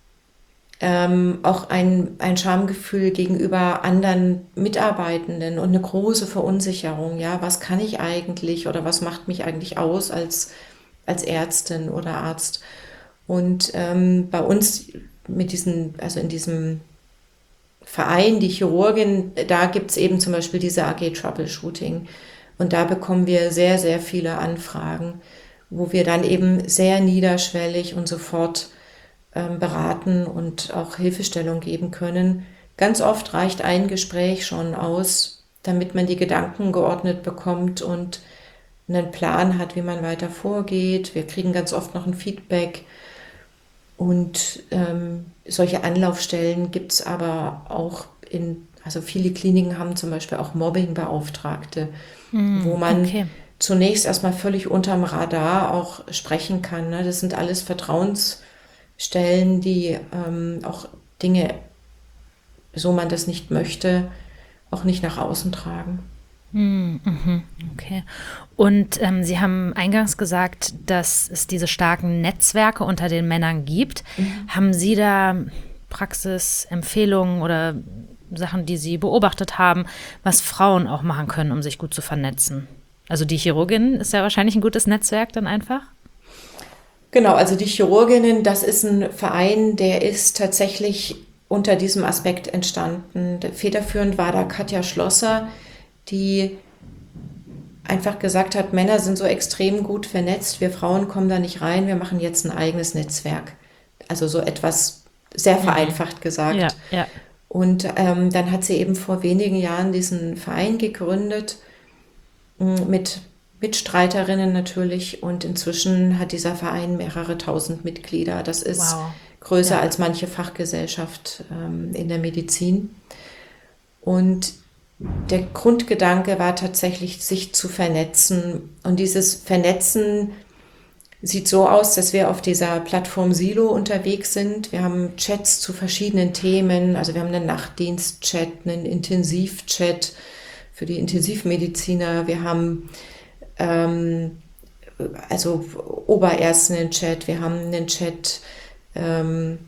ähm, auch ein, ein Schamgefühl gegenüber anderen Mitarbeitenden und eine große Verunsicherung. Ja, was kann ich eigentlich oder was macht mich eigentlich aus als, als Ärztin oder Arzt? Und ähm, bei uns mit diesen, also in diesem Verein, die Chirurgin, da gibt es eben zum Beispiel diese A G Troubleshooting. Und da bekommen wir sehr, sehr viele Anfragen, wo wir dann eben sehr niederschwellig und sofort ähm, beraten und auch Hilfestellung geben können. Ganz oft reicht ein Gespräch schon aus, damit man die Gedanken geordnet bekommt und einen Plan hat, wie man weiter vorgeht. Wir kriegen ganz oft noch ein Feedback. Und ähm, solche Anlaufstellen gibt es aber auch in, also viele Kliniken haben zum Beispiel auch Mobbingbeauftragte, mm, wo man okay. zunächst erstmal völlig unterm Radar auch sprechen kann. Ne? Das sind alles Vertrauensstellen, die ähm, auch Dinge, so man das nicht möchte, auch nicht nach außen tragen. Mhm, okay. Und ähm, Sie haben eingangs gesagt, dass es diese starken Netzwerke unter den Männern gibt. Mhm. Haben Sie da Praxisempfehlungen oder Sachen, die Sie beobachtet haben, was Frauen auch machen können, um sich gut zu vernetzen? Also die Chirurgin ist ja wahrscheinlich ein gutes Netzwerk dann einfach? Genau, also die Chirurginnen, das ist ein Verein, der ist tatsächlich unter diesem Aspekt entstanden. Federführend war da Katja Schlosser, die einfach gesagt hat, Männer sind so extrem gut vernetzt, wir Frauen kommen da nicht rein, wir machen jetzt ein eigenes Netzwerk. Also so etwas sehr vereinfacht gesagt. Ja, ja. Und ähm, dann hat sie eben vor wenigen Jahren diesen Verein gegründet, mit Mitstreiterinnen natürlich, und inzwischen hat dieser Verein mehrere tausend Mitglieder. Das ist wow. größer ja. als manche Fachgesellschaft ähm, in der Medizin. Und der Grundgedanke war tatsächlich, sich zu vernetzen. Und dieses Vernetzen sieht so aus, dass wir auf dieser Plattform Silo unterwegs sind. Wir haben Chats zu verschiedenen Themen. Also wir haben einen Nachtdienst-Chat, einen Intensiv-Chat für die Intensivmediziner. Wir haben ähm, also Oberärztinnen-Chat. Wir haben einen Chat, ähm,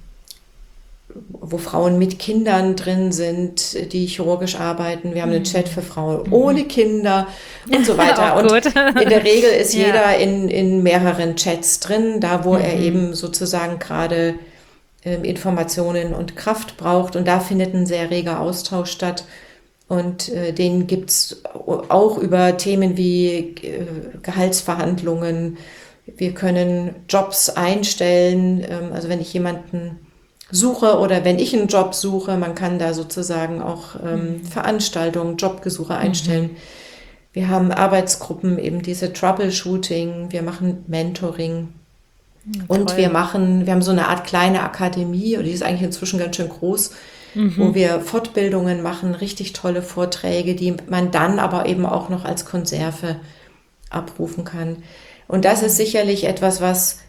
wo Frauen mit Kindern drin sind, die chirurgisch arbeiten. Wir haben einen Chat für Frauen mhm. ohne Kinder und so weiter. Und in der Regel ist ja. jeder in, in mehreren Chats drin, da wo mhm. er eben sozusagen gerade ähm, Informationen und Kraft braucht. Und da findet ein sehr reger Austausch statt. Und äh, den gibt's auch über Themen wie äh, Gehaltsverhandlungen. Wir können Jobs einstellen. Ähm, also wenn ich jemanden suche oder wenn ich einen Job suche, man kann da sozusagen auch ähm, Veranstaltungen, Jobgesuche einstellen. Mhm. Wir haben Arbeitsgruppen, eben diese Troubleshooting, wir machen Mentoring mhm, und wir machen, wir haben so eine Art kleine Akademie, und die ist eigentlich inzwischen ganz schön groß, mhm. wo wir Fortbildungen machen, richtig tolle Vorträge, die man dann aber eben auch noch als Konserve abrufen kann. Und das ist sicherlich etwas, was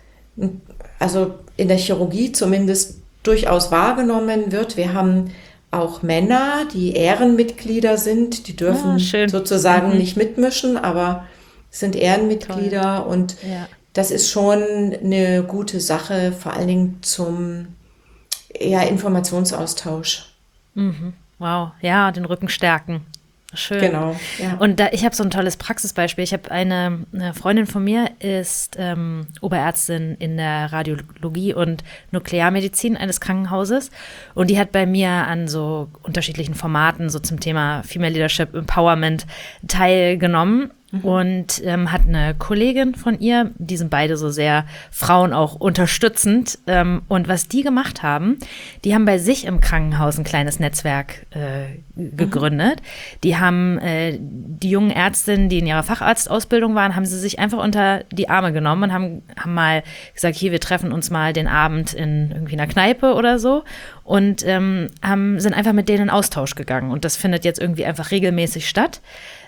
also in der Chirurgie zumindest durchaus wahrgenommen wird. Wir haben auch Männer, die Ehrenmitglieder sind, die dürfen ah, sozusagen mhm. nicht mitmischen, aber sind Ehrenmitglieder. Toll. Und ja. das ist schon eine gute Sache, vor allen Dingen zum ja, Informationsaustausch. Mhm. Wow, ja, den Rücken stärken. Schön. Genau. Ja. Und da, ich habe so ein tolles Praxisbeispiel. Ich habe eine, eine Freundin von mir, ist ähm, Oberärztin in der Radiologie und Nuklearmedizin eines Krankenhauses. Und die hat bei mir an so unterschiedlichen Formaten so zum Thema Female Leadership Empowerment teilgenommen. Mhm. Und ähm, hat eine Kollegin von ihr, die sind beide so sehr Frauen auch unterstützend. Ähm, und was die gemacht haben, die haben bei sich im Krankenhaus ein kleines Netzwerk äh, gegründet. Mhm. Die haben äh, die jungen Ärztinnen, die in ihrer Facharztausbildung waren, haben sie sich einfach unter die Arme genommen und haben, haben mal gesagt, hier, wir treffen uns mal den Abend in irgendwie einer Kneipe oder so. Und ähm, haben, sind einfach mit denen in Austausch gegangen. Und das findet jetzt irgendwie einfach regelmäßig statt,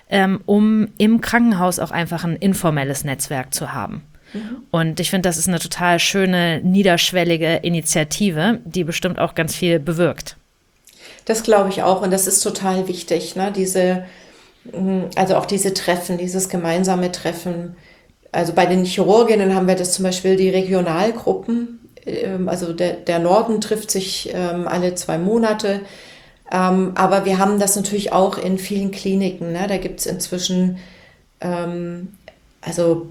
um im Krankenhaus auch einfach ein informelles Netzwerk zu haben. Mhm. Und ich finde, das ist eine total schöne, niederschwellige Initiative, die bestimmt auch ganz viel bewirkt. Das glaube ich auch, und das ist total wichtig, ne? Diese, also auch diese Treffen, dieses gemeinsame Treffen. Also bei den Chirurginnen haben wir das zum Beispiel die Regionalgruppen, also der, der Norden trifft sich ähm, alle zwei Monate. Ähm, aber wir haben das natürlich auch in vielen Kliniken. Ne? Da gibt es inzwischen ähm, also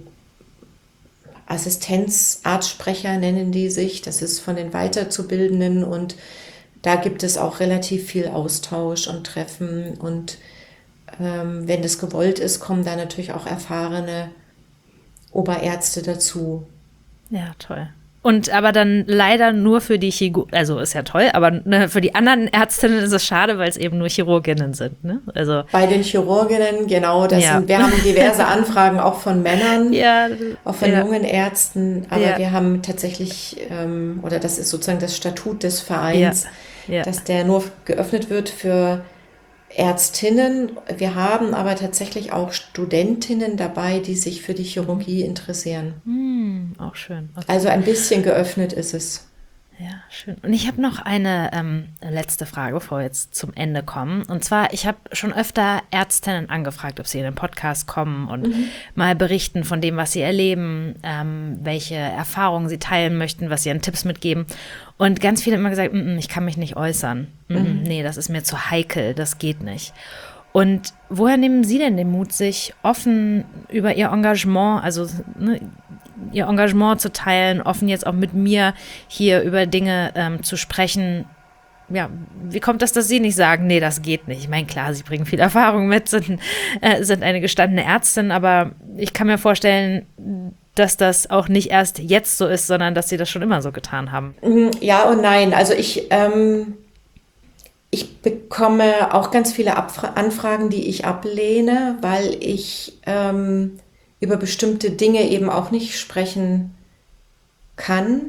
Assistenzarztsprecher nennen die sich. Das ist von den Weiterzubildenden, und da gibt es auch relativ viel Austausch und Treffen. Und ähm, wenn das gewollt ist, kommen da natürlich auch erfahrene Oberärzte dazu. Ja, toll. Und aber dann leider nur für die Chirurgen, also ist ja toll, aber ne, für die anderen Ärztinnen ist es schade, weil es eben nur Chirurginnen sind. Ne? Also, bei den Chirurginnen, genau, das ja. sind, wir haben diverse Anfragen auch von Männern, ja, auch von ja. jungen Ärzten, aber Ja. wir haben tatsächlich, ähm, oder das ist sozusagen das Statut des Vereins, Ja. Ja. dass der nur geöffnet wird für Ärztinnen. Wir haben aber tatsächlich auch Studentinnen dabei, die sich für die Chirurgie interessieren. Hm, auch schön. Okay. Also ein bisschen geöffnet ist es. Ja, schön. Und ich habe noch eine ähm, letzte Frage, bevor wir jetzt zum Ende kommen. Und zwar, ich habe schon öfter Ärztinnen angefragt, ob sie in den Podcast kommen und mhm. mal berichten von dem, was sie erleben, ähm, welche Erfahrungen sie teilen möchten, was sie an Tipps mitgeben. Und ganz viele haben immer gesagt, ich kann mich nicht äußern. Mhm. Nee, das ist mir zu heikel, das geht nicht. Und woher nehmen Sie denn den Mut, sich offen über Ihr Engagement, also ne, Ihr Engagement zu teilen, offen jetzt auch mit mir hier über Dinge ähm, zu sprechen? Ja, wie kommt das, dass Sie nicht sagen, nee, das geht nicht? Ich meine, klar, Sie bringen viel Erfahrung mit, sind, äh, sind eine gestandene Ärztin, aber ich kann mir vorstellen, dass das auch nicht erst jetzt so ist, sondern dass Sie das schon immer so getan haben. Ja und nein. Also ich, ähm, ich bekomme auch ganz viele Abfra- Anfragen, die ich ablehne, weil ich ähm, über bestimmte Dinge eben auch nicht sprechen kann.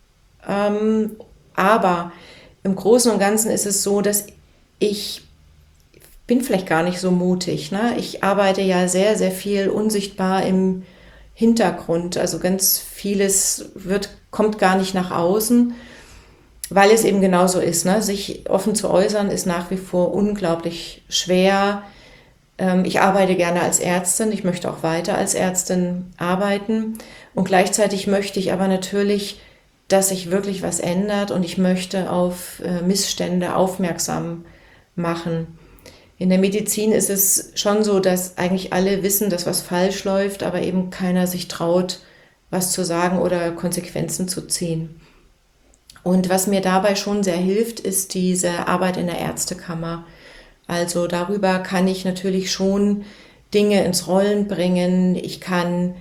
Ähm, aber im Großen und Ganzen ist es so, dass ich bin vielleicht gar nicht so mutig. Ne? Ich arbeite ja sehr, sehr viel unsichtbar im Hintergrund. Also ganz vieles wird, kommt gar nicht nach außen, weil es eben genauso ist. Ne? Sich offen zu äußern ist nach wie vor unglaublich schwer. Ähm, ich arbeite gerne als Ärztin. Ich möchte auch weiter als Ärztin arbeiten. Und gleichzeitig möchte ich aber natürlich, dass sich wirklich was ändert und ich möchte auf äh, Missstände aufmerksam machen. In der Medizin ist es schon so, dass eigentlich alle wissen, dass was falsch läuft, aber eben keiner sich traut, was zu sagen oder Konsequenzen zu ziehen. Und was mir dabei schon sehr hilft, ist diese Arbeit in der Ärztekammer. Also darüber kann ich natürlich schon Dinge ins Rollen bringen. Ich kann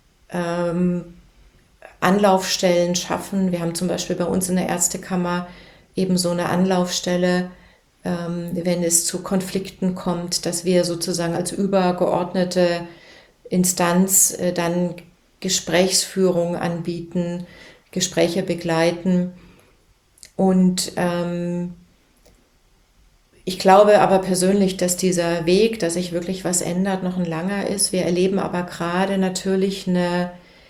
ähm, Anlaufstellen schaffen. Wir haben zum Beispiel bei uns in der Ärztekammer eben so eine Anlaufstelle, ähm, wenn es zu Konflikten kommt, dass wir sozusagen als übergeordnete Instanz äh, dann Gesprächsführung anbieten, Gespräche begleiten. Und ähm, ich glaube aber persönlich, dass dieser Weg, dass sich wirklich was ändert, noch ein langer ist. Wir erleben aber gerade natürlich eine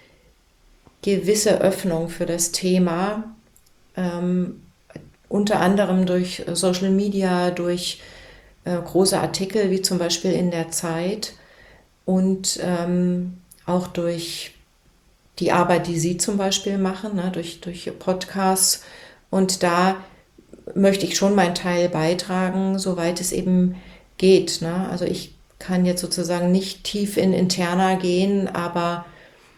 gewisse Öffnung für das Thema, ähm, unter anderem durch Social Media, durch äh, große Artikel wie zum Beispiel in der Zeit und ähm, auch durch die Arbeit, die Sie zum Beispiel machen, ne, durch, durch Podcasts. Und da möchte ich schon meinen Teil beitragen, soweit es eben geht. Ne? Also ich kann jetzt sozusagen nicht tief in Interna gehen, aber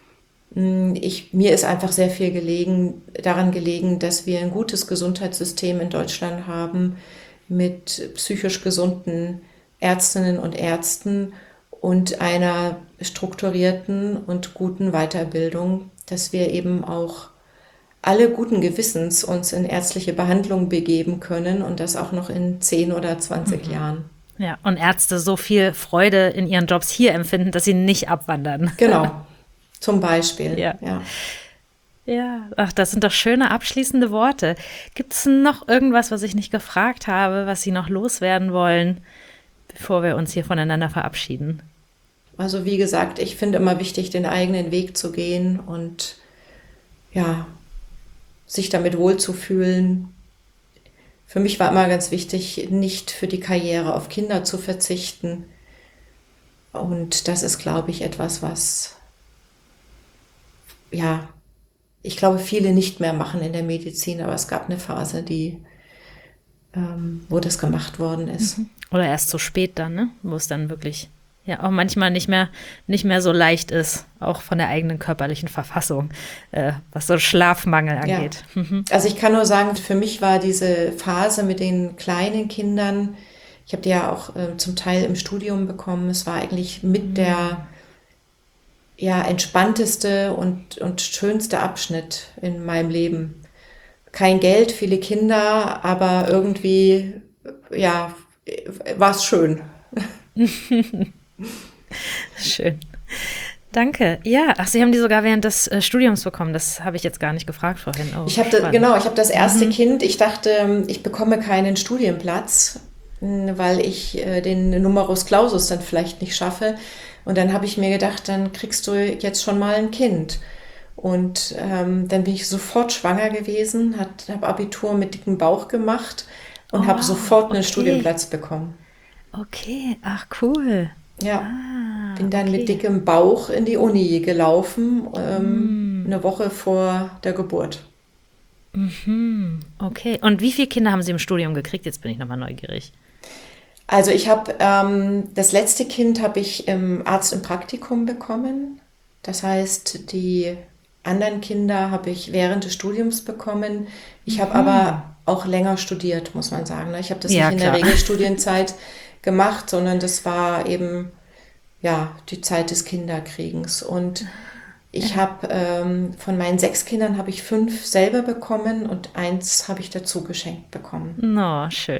Ich, mir ist einfach sehr viel gelegen, daran gelegen, dass wir ein gutes Gesundheitssystem in Deutschland haben mit psychisch gesunden Ärztinnen und Ärzten und einer strukturierten und guten Weiterbildung, dass wir eben auch alle guten Gewissens uns in ärztliche Behandlung begeben können und das auch noch in zehn oder zwanzig mhm. Jahren. Ja, und Ärzte so viel Freude in ihren Jobs hier empfinden, dass sie nicht abwandern. Genau. Zum Beispiel, ja. ja. Ja, ach, das sind doch schöne abschließende Worte. Gibt es noch irgendwas, was ich nicht gefragt habe, was Sie noch loswerden wollen, bevor wir uns hier voneinander verabschieden? Also wie gesagt, ich finde immer wichtig, den eigenen Weg zu gehen und ja, sich damit wohlzufühlen. Für mich war immer ganz wichtig, nicht für die Karriere auf Kinder zu verzichten. Und das ist, glaube ich, etwas, was ja, ich glaube, viele nicht mehr machen in der Medizin, aber es gab eine Phase, die, ähm, wo das gemacht worden ist. Oder erst so spät dann, ne? Wo es dann wirklich ja auch manchmal nicht mehr, nicht mehr so leicht ist, auch von der eigenen körperlichen Verfassung, äh, was so Schlafmangel angeht. Ja. Mhm. Also ich kann nur sagen, für mich war diese Phase mit den kleinen Kindern, ich habe die ja auch äh, zum Teil im Studium bekommen, es war eigentlich mit mhm. der ja, entspannteste und, und schönste Abschnitt in meinem Leben. Kein Geld, viele Kinder, aber irgendwie, ja, war es schön. Schön. Danke. Ja, ach, Sie haben die sogar während des äh, Studiums bekommen. Das habe ich jetzt gar nicht gefragt vorhin. Oh, ich habe genau, ich habe das erste mhm. Kind. Ich dachte, ich bekomme keinen Studienplatz, weil ich äh, den Numerus Clausus dann vielleicht nicht schaffe. Und dann habe ich mir gedacht, dann kriegst du jetzt schon mal ein Kind. Und ähm, dann bin ich sofort schwanger gewesen, habe Abitur mit dickem Bauch gemacht und oh, habe sofort einen okay. Studienplatz bekommen. Okay, ach cool. Ja, ah, bin dann okay. mit dickem Bauch in die Uni gelaufen, ähm, mm. eine Woche vor der Geburt. Mhm. Okay, und wie viele Kinder haben Sie im Studium gekriegt? Jetzt bin ich nochmal neugierig. Also ich habe, ähm, das letzte Kind habe ich im Arzt im Praktikum bekommen. Das heißt, die anderen Kinder habe ich während des Studiums bekommen. Ich habe mhm. aber auch länger studiert, muss man sagen. Ich habe das ja, nicht in klar. der Regelstudienzeit gemacht, sondern das war eben ja die Zeit des Kinderkriegens. Und ich habe ähm, von meinen sechs Kindern habe ich fünf selber bekommen und eins habe ich dazu geschenkt bekommen. Oh, schön.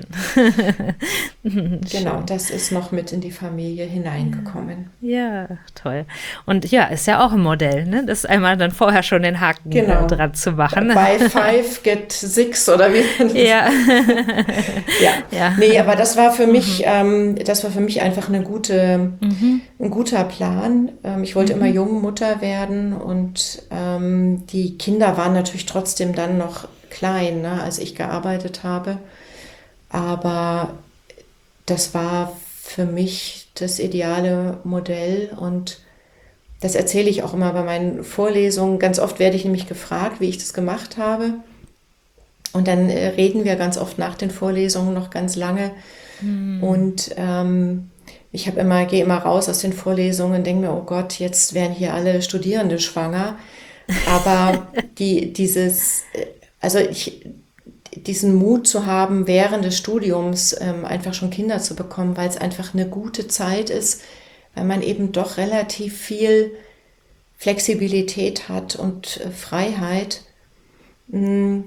Genau, schön. Das ist noch mit in die Familie hineingekommen. Ja, toll. Und ja, ist ja auch ein Modell, ne? Das einmal dann vorher schon den Haken genau. dran zu machen. Buy five, get six oder wie? Ja. ja. ja. Nee, aber das war für mich, mhm. ähm, das war für mich einfach eine gute, mhm. ein guter Plan. Ähm, ich wollte mhm. immer jung Mutter werden. Und ähm, die Kinder waren natürlich trotzdem dann noch klein, ne, als ich gearbeitet habe. Aber das war für mich das ideale Modell und das erzähle ich auch immer bei meinen Vorlesungen. Ganz oft werde ich nämlich gefragt, wie ich das gemacht habe. Und dann äh, reden wir ganz oft nach den Vorlesungen noch ganz lange. Mhm. Und ähm, Ich habe immer, gehe immer raus aus den Vorlesungen und denke mir, oh Gott, jetzt werden hier alle Studierende schwanger. Aber die, dieses, also ich, diesen Mut zu haben, während des Studiums ähm, einfach schon Kinder zu bekommen, weil es einfach eine gute Zeit ist, weil man eben doch relativ viel Flexibilität hat und äh, Freiheit. Mh,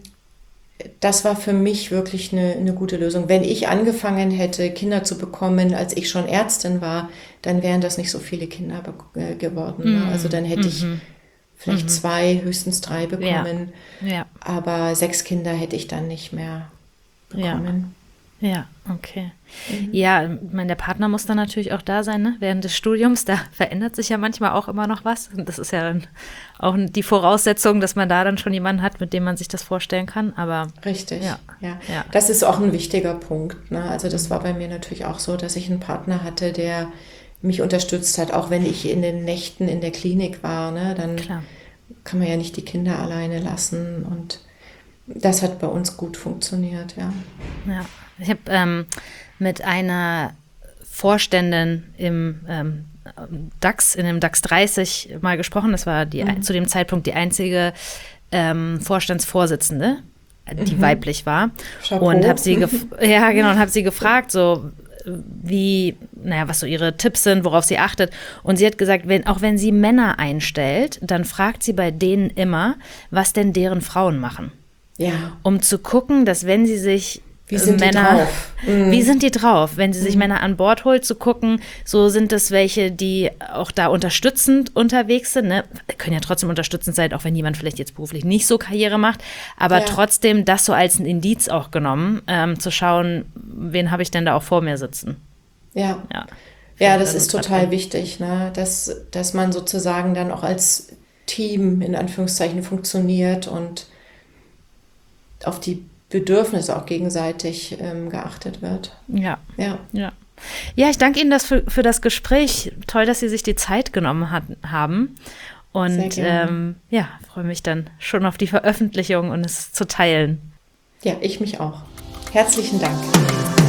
Das war für mich wirklich eine, eine gute Lösung. Wenn ich angefangen hätte, Kinder zu bekommen, als ich schon Ärztin war, dann wären das nicht so viele Kinder be- geworden. Mm. Also dann hätte ich mm-hmm. vielleicht mm-hmm. zwei, höchstens drei bekommen. Ja. Ja. Aber sechs Kinder hätte ich dann nicht mehr bekommen. Ja, ja okay. Mhm. Ja, ich meine, der Partner muss dann natürlich auch da sein, ne? Während des Studiums. Da verändert sich ja manchmal auch immer noch was. Und das ist ja dann auch die Voraussetzung, dass man da dann schon jemanden hat, mit dem man sich das vorstellen kann. Aber richtig, ja. ja. ja. Das ist auch ein wichtiger Punkt, ne? Also das war bei mir natürlich auch so, dass ich einen Partner hatte, der mich unterstützt hat, auch wenn ich in den Nächten in der Klinik war, ne? Dann Klar. kann man ja nicht die Kinder alleine lassen. Und das hat bei uns gut funktioniert, ja. Ja, ich habe ähm, mit einer Vorständin im ähm, DAX, in dem DAX dreißig mal gesprochen. Das war die, mhm. zu dem Zeitpunkt die einzige ähm, Vorstandsvorsitzende, die mhm. weiblich war. Chapeau. Und habe sie, gef- ja, genau, und habe sie gefragt, so wie, naja, was so ihre Tipps sind, worauf sie achtet. Und sie hat gesagt, wenn, auch wenn sie Männer einstellt, dann fragt sie bei denen immer, was denn deren Frauen machen. Ja. Um zu gucken, dass wenn sie sich Wie sind Männer, die drauf? Mhm. Wie sind die drauf? Wenn sie sich mhm. Männer an Bord holt, zu gucken, so sind es welche, die auch da unterstützend unterwegs sind. Ne? Können ja trotzdem unterstützend sein, auch wenn jemand vielleicht jetzt beruflich nicht so Karriere macht. Aber ja. trotzdem das so als ein Indiz auch genommen, ähm, zu schauen, wen habe ich denn da auch vor mir sitzen. Ja, ja, ja das ist total cool. wichtig, ne? dass, dass man sozusagen dann auch als Team in Anführungszeichen funktioniert und auf die Bedürfnisse auch gegenseitig ähm, geachtet wird. Ja. ja. Ja. Ja, ich danke Ihnen das für, für das Gespräch. Toll, dass Sie sich die Zeit genommen hat, haben. Und ähm, ja, freue mich dann schon auf die Veröffentlichung und es zu teilen. Ja, ich mich auch. Herzlichen Dank.